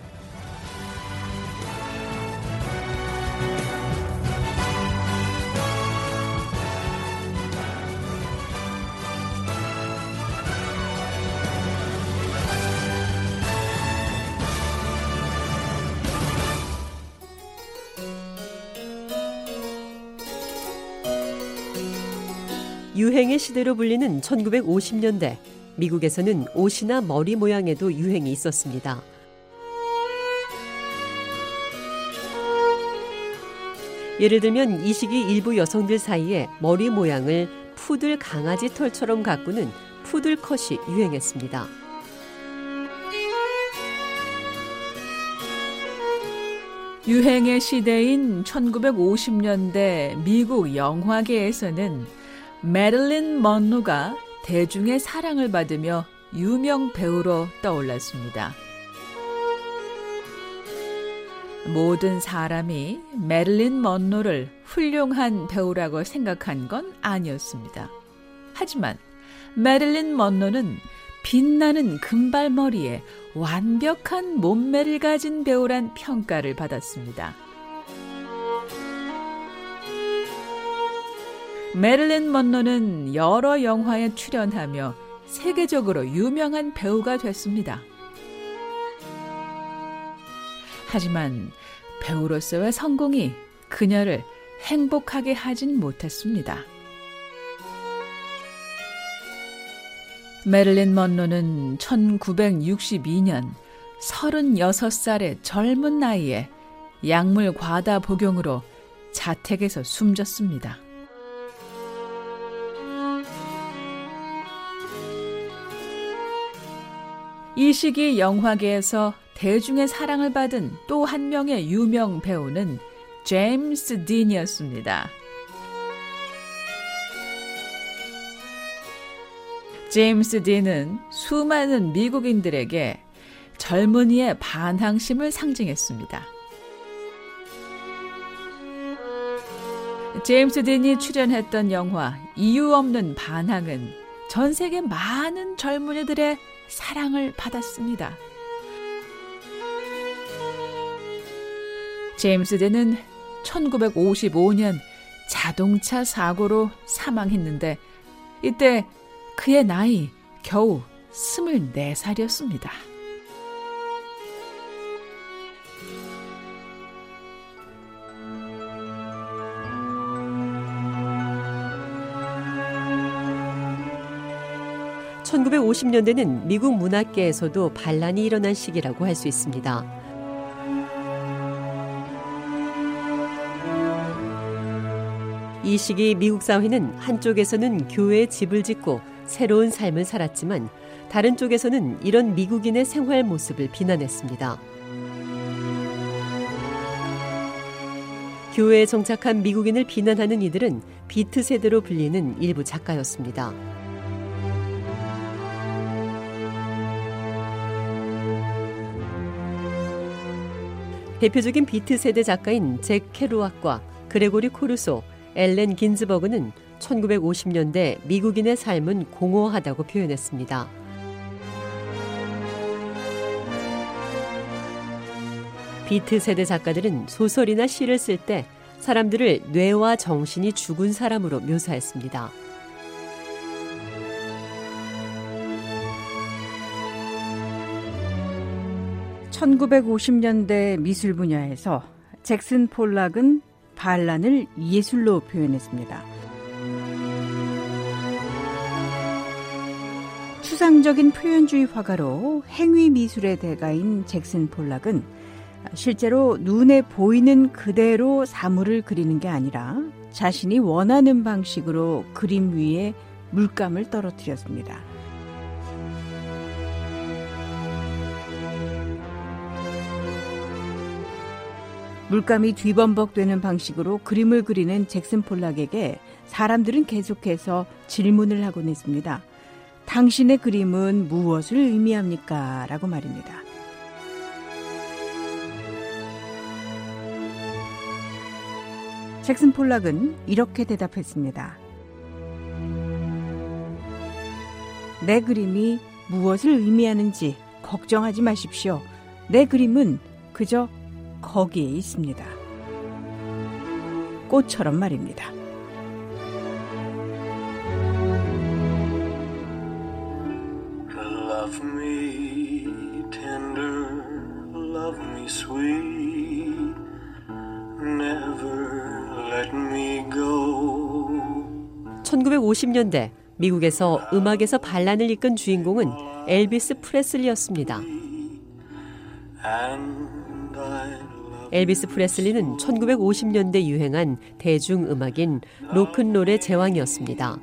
유행의 시대로 불리는 천구백오십 년대, 미국에서는 옷이나 머리 모양에도 유행이 있었습니다. 예를 들면 이 시기 일부 여성들 사이에 머리 모양을 푸들 강아지 털처럼 가꾸는 푸들컷이 유행했습니다. 유행의 시대인 천구백오십 년대 미국 영화계에서는 메릴린 먼로가 대중의 사랑을 받으며 유명 배우로 떠올랐습니다. 모든 사람이 메릴린 먼로를 훌륭한 배우라고 생각한 건 아니었습니다. 하지만 메릴린 먼로는 빛나는 금발머리에 완벽한 몸매를 가진 배우란 평가를 받았습니다. 메릴린 먼로는 여러 영화에 출연하며 세계적으로 유명한 배우가 됐습니다. 하지만 배우로서의 성공이 그녀를 행복하게 하진 못했습니다. 메릴린 먼로는 천구백육십이 년 서른여섯 살의 젊은 나이에 약물 과다 복용으로 자택에서 숨졌습니다. 이 시기 영화계에서 대중의 사랑을 받은 또 한 명의 유명 배우는 제임스 딘이었습니다. 제임스 딘은 수많은 미국인들에게 젊은이의 반항심을 상징했습니다. 제임스 딘이 출연했던 영화 이유 없는 반항은 전 세계 많은 젊은이들의 사랑을 받았습니다. 제임스 딘은 천구백오십오 년 자동차 사고로 사망했는데 이때 그의 나이 겨우 스물네 살이었습니다. 천구백오십 년대는 미국 문학계에서도 반란이 일어난 시기라고 할 수 있습니다. 이 시기 미국 사회는 한쪽에서는 교회에 집을 짓고 새로운 삶을 살았지만 다른 쪽에서는 이런 미국인의 생활 모습을 비난했습니다. 교회에 정착한 미국인을 비난하는 이들은 비트 세대로 불리는 일부 작가였습니다. 대표적인 비트 세대 작가인 잭 케루악과 그레고리 코르소, 엘렌 긴즈버그는 천구백오십 년대 미국인의 삶은 공허하다고 표현했습니다. 비트 세대 작가들은 소설이나 시를 쓸 때 사람들을 뇌와 정신이 죽은 사람으로 묘사했습니다. 천구백오십 년대 미술 분야에서 잭슨 폴락은 반란을 예술로 표현했습니다. 추상적인 표현주의 화가로 행위 미술의 대가인 잭슨 폴락은 실제로 눈에 보이는 그대로 사물을 그리는 게 아니라 자신이 원하는 방식으로 그림 위에 물감을 떨어뜨렸습니다. 물감이 뒤범벅되는 방식으로 그림을 그리는 잭슨 폴락에게 사람들은 계속해서 질문을 하곤 했습니다. 당신의 그림은 무엇을 의미합니까? 라고 말입니다. 잭슨 폴락은 이렇게 대답했습니다. 내 그림이 무엇을 의미하는지 걱정하지 마십시오. 내 그림은 그저 거기에 있습니다. 꽃처럼 말입니다. Love me tender, love me sweet, never let me go. 천구백오십 년대 미국에서 음악에서 반란을 이끈 주인공은 엘비스 프레슬리였습니다. And I love 엘비스 프레슬리는 천구백오십 년대 유행한 대중음악인 로큰롤의 제왕이었습니다.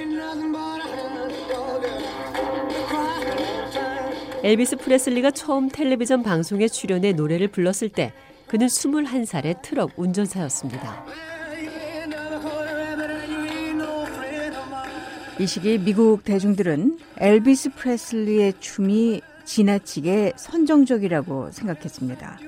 엘비스 프레슬리가 처음 텔레비전 방송에 출연해 노래를 불렀을 때 그는 스물한 살의 트럭 운전사였습니다. 이 시기 미국 대중들은 엘비스 프레슬리의 춤이 지나치게 선정적이라고 생각했습니다.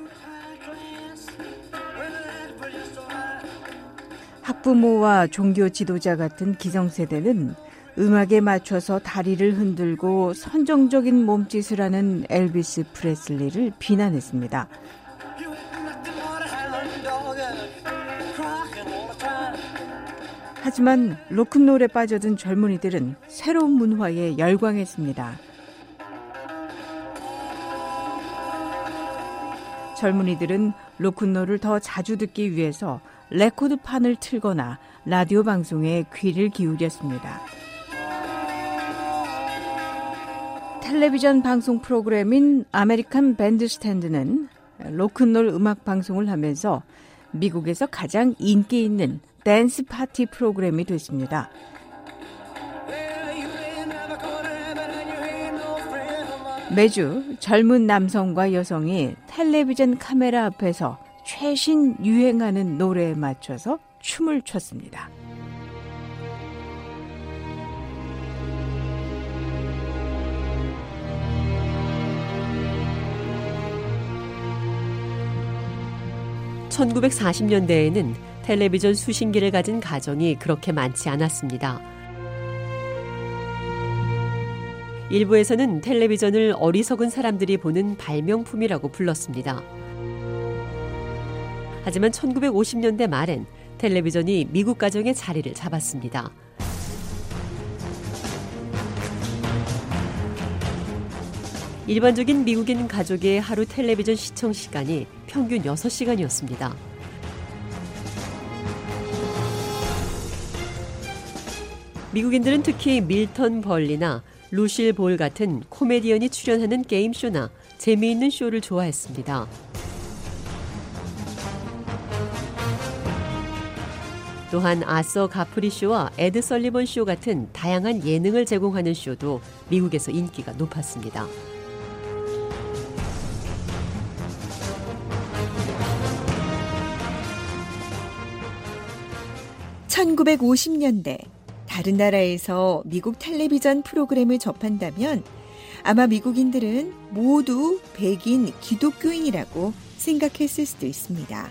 학부모와 종교 지도자 같은 기성세대는 음악에 맞춰서 다리를 흔들고 선정적인 몸짓을 하는 엘비스 프레슬리를 비난했습니다. 하지만 로큰롤에 빠져든 젊은이들은 새로운 문화에 열광했습니다. 젊은이들은 로큰롤을 더 자주 듣기 위해서 레코드판을 틀거나 라디오 방송에 귀를 기울였습니다. 텔레비전 방송 프로그램인 아메리칸 밴드스탠드는 로큰롤 음악 방송을 하면서 미국에서 가장 인기 있는 댄스 파티 프로그램이 됐습니다. 매주 젊은 남성과 여성이 텔레비전 카메라 앞에서 최신 유행하는 노래에 맞춰서 춤을 췄습니다. 천구백사십 년대에는 텔레비전 수신기를 가진 가정이 그렇게 많지 않았습니다. 일부에서는 텔레비전을 어리석은 사람들이 보는 발명품이라고 불렀습니다. 하지만 천구백오십 년대 말엔 텔레비전이 미국 가정의 자리를 잡았습니다. 일반적인 미국인 가족의 하루 텔레비전 시청 시간이 평균 여섯 시간이었습니다. 미국인들은 특히 밀턴 벌리나 루실 볼 같은 코미디언이 출연하는 게임쇼나 재미있는 쇼를 좋아했습니다. 또한 아서 가프리 쇼와 에드 설리번 쇼 같은 다양한 예능을 제공하는 쇼도 미국에서 인기가 높았습니다. 천구백오십 년대 다른 나라에서 미국 텔레비전 프로그램을 접한다면 아마 미국인들은 모두 백인 기독교인이라고 생각했을 수도 있습니다.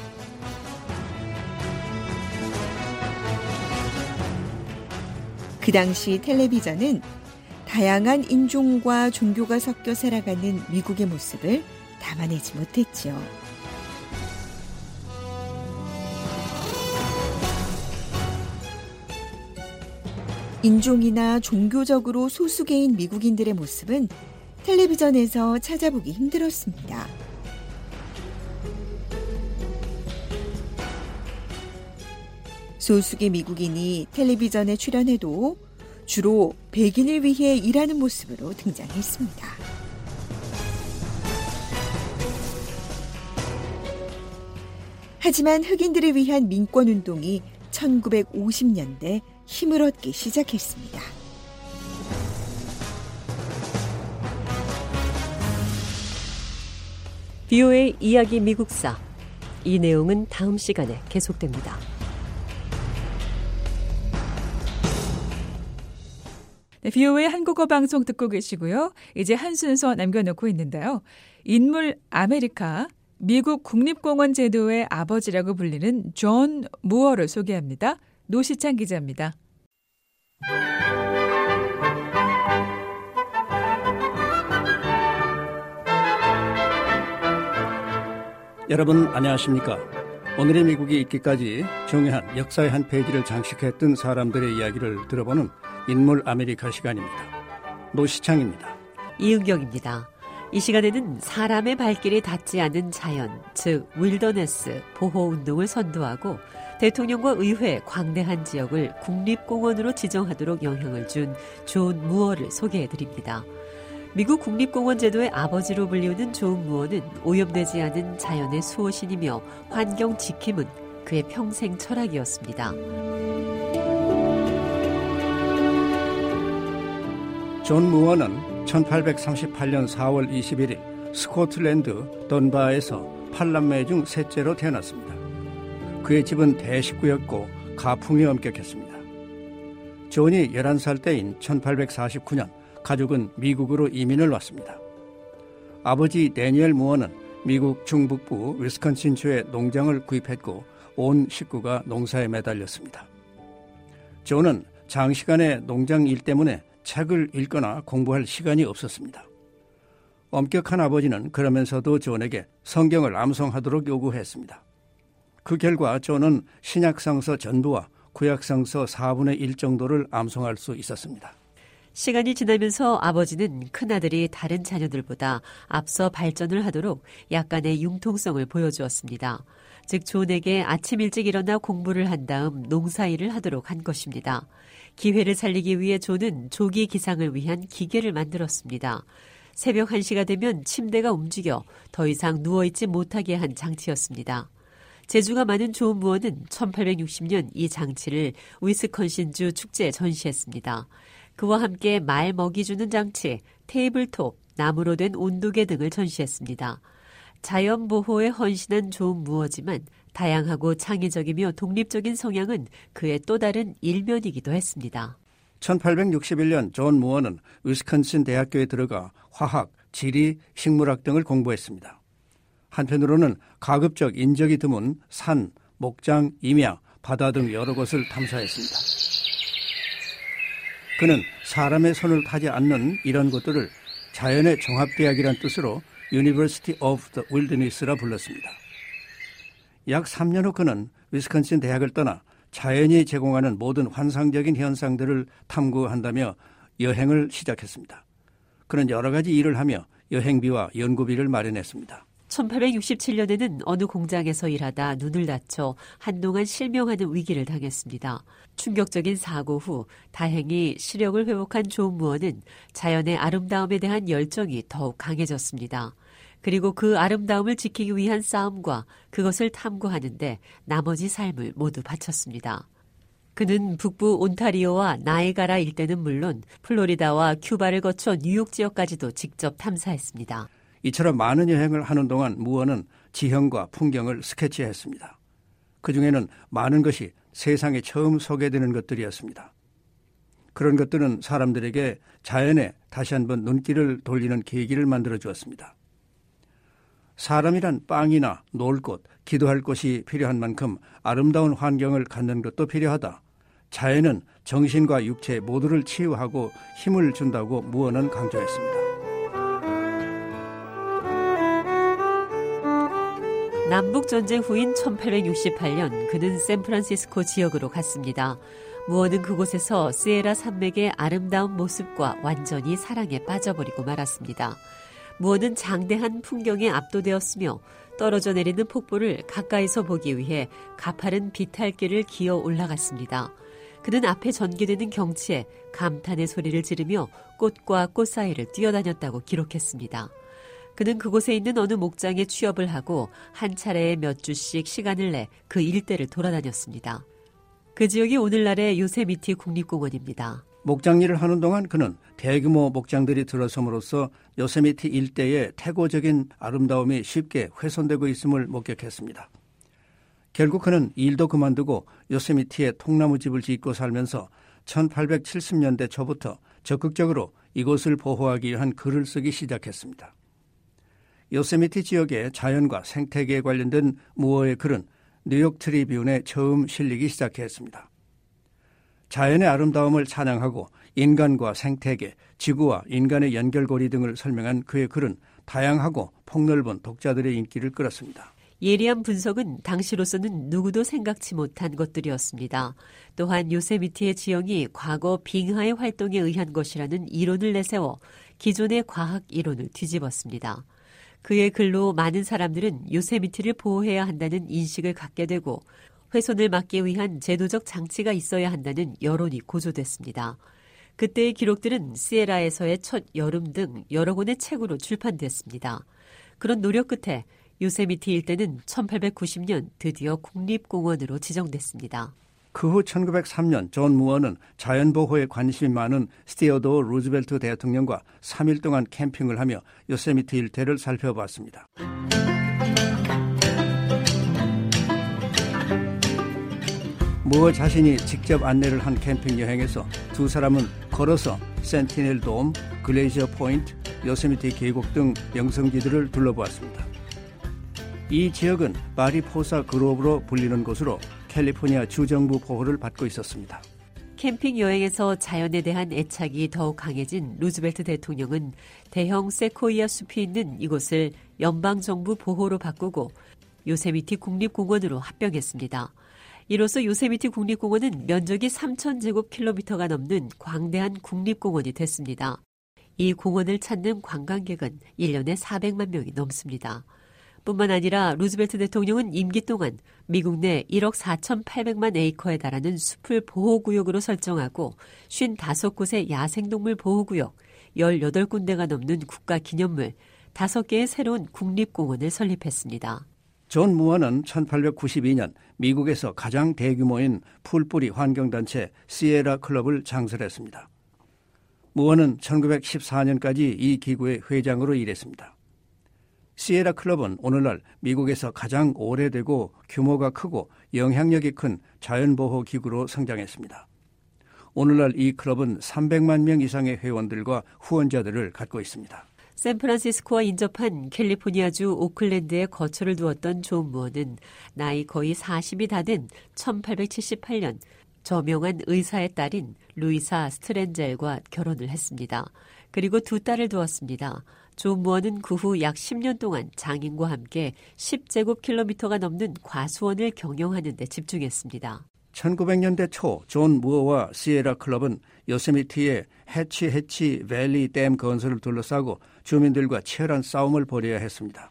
그 당시 텔레비전은 다양한 인종과 종교가 섞여 살아가는 미국의 모습을 담아내지 못했죠. 인종이나 종교적으로 소수계인 미국인들의 모습은 텔레비전에서 찾아보기 힘들었습니다. 소수계 미국인이 텔레비전에 출연해도 주로 백인을 위해 일하는 모습으로 등장했습니다. 하지만 흑인들을 위한 민권운동이 천구백오십 년대 힘을 얻기 시작했습니다. 비오에이 이야기 미국사. 이 내용은 다음 시간에 계속됩니다. 네, 비오에이 한국어 방송 듣고 계시고요. 이제 한 순서 남겨놓고 있는데요. 인물 아메리카, 미국 국립공원 제도의 아버지라고 불리는 존 무어를 소개합니다. 노시찬 기자입니다. 여러분 안녕하십니까? 오늘의 미국이 있기까지 중요한 역사의 한 페이지를 장식했던 사람들의 이야기를 들어보는 인물 아메리카 시간입니다. 노시창입니다. 이은경입니다. 이 시간에는 사람의 발길이 닿지 않는 자연, 즉 윌더네스 보호운동을 선도하고 대통령과 의회, 광대한 지역을 국립공원으로 지정하도록 영향을 준 존 무어를 소개해드립니다. 미국 국립공원 제도의 아버지로 불리우는 존 무어는 오염되지 않은 자연의 수호신이며 환경 지킴은 그의 평생 철학이었습니다. 존 무어는 천팔백삼십팔 년 사월 이십일일 스코틀랜드 던바에서 팔남매 중 셋째로 태어났습니다. 그의 집은 대식구였고 가풍이 엄격했습니다. 존이 열한 살 때인 천팔백사십구 년 가족은 미국으로 이민을 왔습니다. 아버지 데니엘 무어는 미국 중북부 위스콘신주에 농장을 구입했고 온 식구가 농사에 매달렸습니다. 존은 장시간의 농장 일 때문에 책을 읽거나 공부할 시간이 없었습니다. 엄격한 아버지는 그러면서도 존에게 성경을 암송하도록 요구했습니다. 그 결과 존은 신약성서 전부와 구약성서 사분의 일 정도를 암송할 수 있었습니다. 시간이 지나면서 아버지는 큰아들이 다른 자녀들보다 앞서 발전을 하도록 약간의 융통성을 보여주었습니다. 즉 존에게 아침 일찍 일어나 공부를 한 다음 농사일을 하도록 한 것입니다. 기회를 살리기 위해 존은 조기 기상을 위한 기계를 만들었습니다. 새벽 한 시가 되면 침대가 움직여 더 이상 누워있지 못하게 한 장치였습니다. 재주가 많은 존 무어는 천팔백육십 년 이 장치를 위스콘신주 축제에 전시했습니다. 그와 함께 말 먹이 주는 장치, 테이블톱, 나무로 된 온도계 등을 전시했습니다. 자연 보호에 헌신한 존 무어지만 다양하고 창의적이며 독립적인 성향은 그의 또 다른 일면이기도 했습니다. 천팔백육십일 년 존 무어는 위스콘신 대학교에 들어가 화학, 지리, 식물학 등을 공부했습니다. 한편으로는 가급적 인적이 드문 산, 목장, 임야, 바다 등 여러 곳을 탐사했습니다. 그는 사람의 손을 타지 않는 이런 곳들을 자연의 종합대학이란 뜻으로 University of the Wilderness라 불렀습니다. 약 삼 년 후 그는 위스콘신 대학을 떠나 자연이 제공하는 모든 환상적인 현상들을 탐구한다며 여행을 시작했습니다. 그는 여러 가지 일을 하며 여행비와 연구비를 마련했습니다. 천팔백육십칠 년에는 어느 공장에서 일하다 눈을 다쳐 한동안 실명하는 위기를 당했습니다. 충격적인 사고 후 다행히 시력을 회복한 존 무어는 자연의 아름다움에 대한 열정이 더욱 강해졌습니다. 그리고 그 아름다움을 지키기 위한 싸움과 그것을 탐구하는 데 나머지 삶을 모두 바쳤습니다. 그는 북부 온타리오와 나이가라 일대는 물론 플로리다와 큐바를 거쳐 뉴욕 지역까지도 직접 탐사했습니다. 이처럼 많은 여행을 하는 동안 무어는 지형과 풍경을 스케치했습니다. 그중에는 많은 것이 세상에 처음 소개되는 것들이었습니다. 그런 것들은 사람들에게 자연에 다시 한번 눈길을 돌리는 계기를 만들어 주었습니다. 사람이란 빵이나 놀 곳, 기도할 곳이 필요한 만큼 아름다운 환경을 갖는 것도 필요하다. 자연은 정신과 육체 모두를 치유하고 힘을 준다고 무어는 강조했습니다. 남북전쟁 후인 천팔백육십팔 년 그는 샌프란시스코 지역으로 갔습니다. 무어는 그곳에서 시에라 산맥의 아름다운 모습과 완전히 사랑에 빠져버리고 말았습니다. 무어는 장대한 풍경에 압도되었으며 떨어져 내리는 폭포를 가까이서 보기 위해 가파른 비탈길을 기어 올라갔습니다. 그는 앞에 전개되는 경치에 감탄의 소리를 지르며 꽃과 꽃 사이를 뛰어다녔다고 기록했습니다. 그는 그곳에 있는 어느 목장에 취업을 하고 한 차례에 몇 주씩 시간을 내 그 일대를 돌아다녔습니다. 그 지역이 오늘날의 요세미티 국립공원입니다. 목장 일을 하는 동안 그는 대규모 목장들이 들어섬으로써 요세미티 일대의 태고적인 아름다움이 쉽게 훼손되고 있음을 목격했습니다. 결국 그는 일도 그만두고 요세미티에 통나무집을 짓고 살면서 천팔백칠십 년대 초부터 적극적으로 이곳을 보호하기 위한 글을 쓰기 시작했습니다. 요세미티 지역의 자연과 생태계에 관련된 무어의 글은 뉴욕 트리뷴에 처음 실리기 시작했습니다. 자연의 아름다움을 찬양하고 인간과 생태계, 지구와 인간의 연결고리 등을 설명한 그의 글은 다양하고 폭넓은 독자들의 인기를 끌었습니다. 예리한 분석은 당시로서는 누구도 생각지 못한 것들이었습니다. 또한 요세미티의 지형이 과거 빙하의 활동에 의한 것이라는 이론을 내세워 기존의 과학 이론을 뒤집었습니다. 그의 글로 많은 사람들은 요세미티를 보호해야 한다는 인식을 갖게 되고 훼손을 막기 위한 제도적 장치가 있어야 한다는 여론이 고조됐습니다. 그때의 기록들은 시에라에서의 첫 여름 등 여러 권의 책으로 출판됐습니다. 그런 노력 끝에 요세미티 일대는 천팔백구십 년 드디어 국립공원으로 지정됐습니다. 그 후 천구백삼 년 존 무어는 자연보호에 관심이 많은 스티어도 루즈벨트 대통령과 삼 일 동안 캠핑을 하며 요세미티 일대를 살펴봤습니다. 무어 자신이 직접 안내를 한 캠핑 여행에서 두 사람은 걸어서 센티넬 돔, 글레이저 포인트, 요세미티 계곡 등 명성지들을 둘러보았습니다. 이 지역은 마리포사 그로브로 불리는 곳으로 캘리포니아 주정부 보호를 받고 있었습니다. 캠핑 여행에서 자연에 대한 애착이 더욱 강해진 루즈벨트 대통령은 대형 세코이아 숲이 있는 이곳을 연방정부 보호로 바꾸고 요세미티 국립공원으로 합병했습니다. 이로써 요세미티 국립공원은 면적이 삼천 제곱킬로미터가 넘는 광대한 국립공원이 됐습니다. 이 공원을 찾는 관광객은 일 년에 사백만 명이 넘습니다. 뿐만 아니라 루즈벨트 대통령은 임기 동안 미국 내 일억 사천팔백만 에이커에 달하는 숲을 보호구역으로 설정하고 오십오 곳의 야생동물 보호구역, 열여덟 군데가 넘는 국가기념물, 다섯 개의 새로운 국립공원을 설립했습니다. 존 무어는 천팔백구십이 년 미국에서 가장 대규모인 풀뿌리 환경단체 시에라 클럽을 창설했습니다. 무어는 천구백십사 년까지 이 기구의 회장으로 일했습니다. 시에라 클럽은 오늘날 미국에서 가장 오래되고 규모가 크고 영향력이 큰 자연보호 기구로 성장했습니다. 오늘날 이 클럽은 삼백만 명 이상의 회원들과 후원자들을 갖고 있습니다. 샌프란시스코와 인접한 캘리포니아주 오클랜드에 거처를 두었던 존 무어는 나이 거의 사십이 다 된 천팔백칠십팔 년 저명한 의사의 딸인 루이사 스트렌젤과 결혼을 했습니다. 그리고 두 딸을 두었습니다. 존 무어는 그 후 약 십 년 동안 장인과 함께 십 제곱킬로미터가 넘는 과수원을 경영하는 데 집중했습니다. 천구백 년대 초 존 무어와 시에라 클럽은 요세미티의 해치 해치 밸리 댐 건설을 둘러싸고 주민들과 치열한 싸움을 벌여야 했습니다.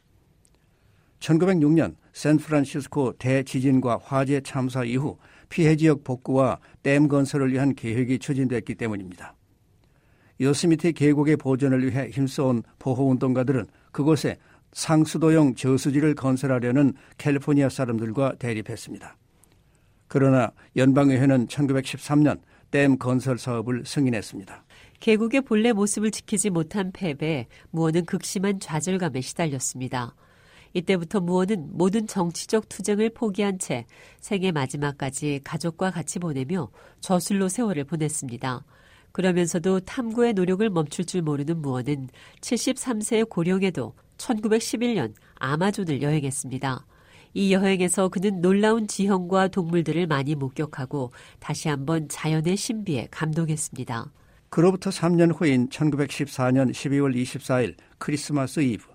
천구백육 년 샌프란시스코 대지진과 화재 참사 이후 피해 지역 복구와 댐 건설을 위한 계획이 추진됐기 때문입니다. 요세미티 계곡의 보존을 위해 힘써온 보호운동가들은 그곳에 상수도용 저수지를 건설하려는 캘리포니아 사람들과 대립했습니다. 그러나 연방의회는 천구백십삼 년 댐 건설 사업을 승인했습니다. 계곡의 본래 모습을 지키지 못한 패배에 무어는 극심한 좌절감에 시달렸습니다. 이때부터 무어는 모든 정치적 투쟁을 포기한 채 생애 마지막까지 가족과 같이 보내며 저술로 세월을 보냈습니다. 그러면서도 탐구의 노력을 멈출 줄 모르는 무어는 칠십삼 세의 고령에도 천구백십일 년 아마존을 여행했습니다. 이 여행에서 그는 놀라운 지형과 동물들을 많이 목격하고 다시 한번 자연의 신비에 감동했습니다. 그로부터 삼 년 후인 천구백십사 년 십이월 이십사일 크리스마스 이브,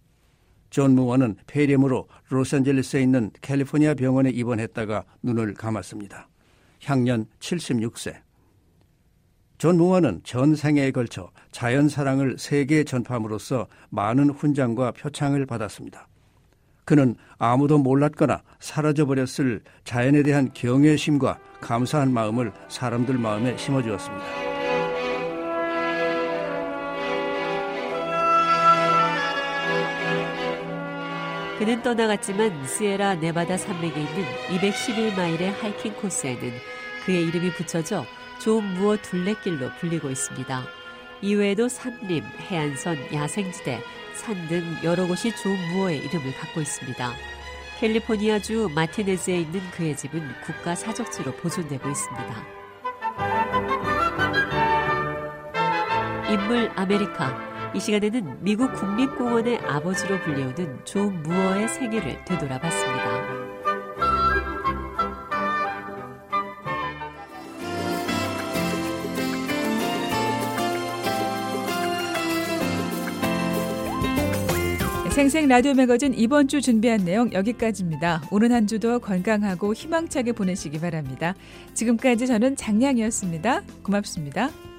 존 무어는 폐렴으로 로스앤젤레스에 있는 캘리포니아 병원에 입원했다가 눈을 감았습니다. 향년 칠십육 세. 존 무어는 전생애에 걸쳐 자연사랑을 세계에 전파함으로써 많은 훈장과 표창을 받았습니다. 그는 아무도 몰랐거나 사라져버렸을 자연에 대한 경외심과 감사한 마음을 사람들 마음에 심어주었습니다. 그는 떠나갔지만 시에라 네바다 산맥에 있는 이백십일 마일의 하이킹 코스에는 그의 이름이 붙여져 존 무어 둘레길로 불리고 있습니다. 이외에도 산림, 해안선, 야생지대, 산 등 여러 곳이 존 무어의 이름을 갖고 있습니다. 캘리포니아주 마티네즈에 있는 그의 집은 국가 사적지로 보존되고 있습니다. 인물 아메리카. 이 시간에는 미국 국립공원의 아버지로 불리우는 존 무어의 생애를 되돌아봤습니다. 생생 라디오 매거진 이번 주 준비한 내용 여기까지입니다. 오늘 한 주도 건강하고 희망차게 보내시기 바랍니다. 지금까지 저는 장량이었습니다. 고맙습니다.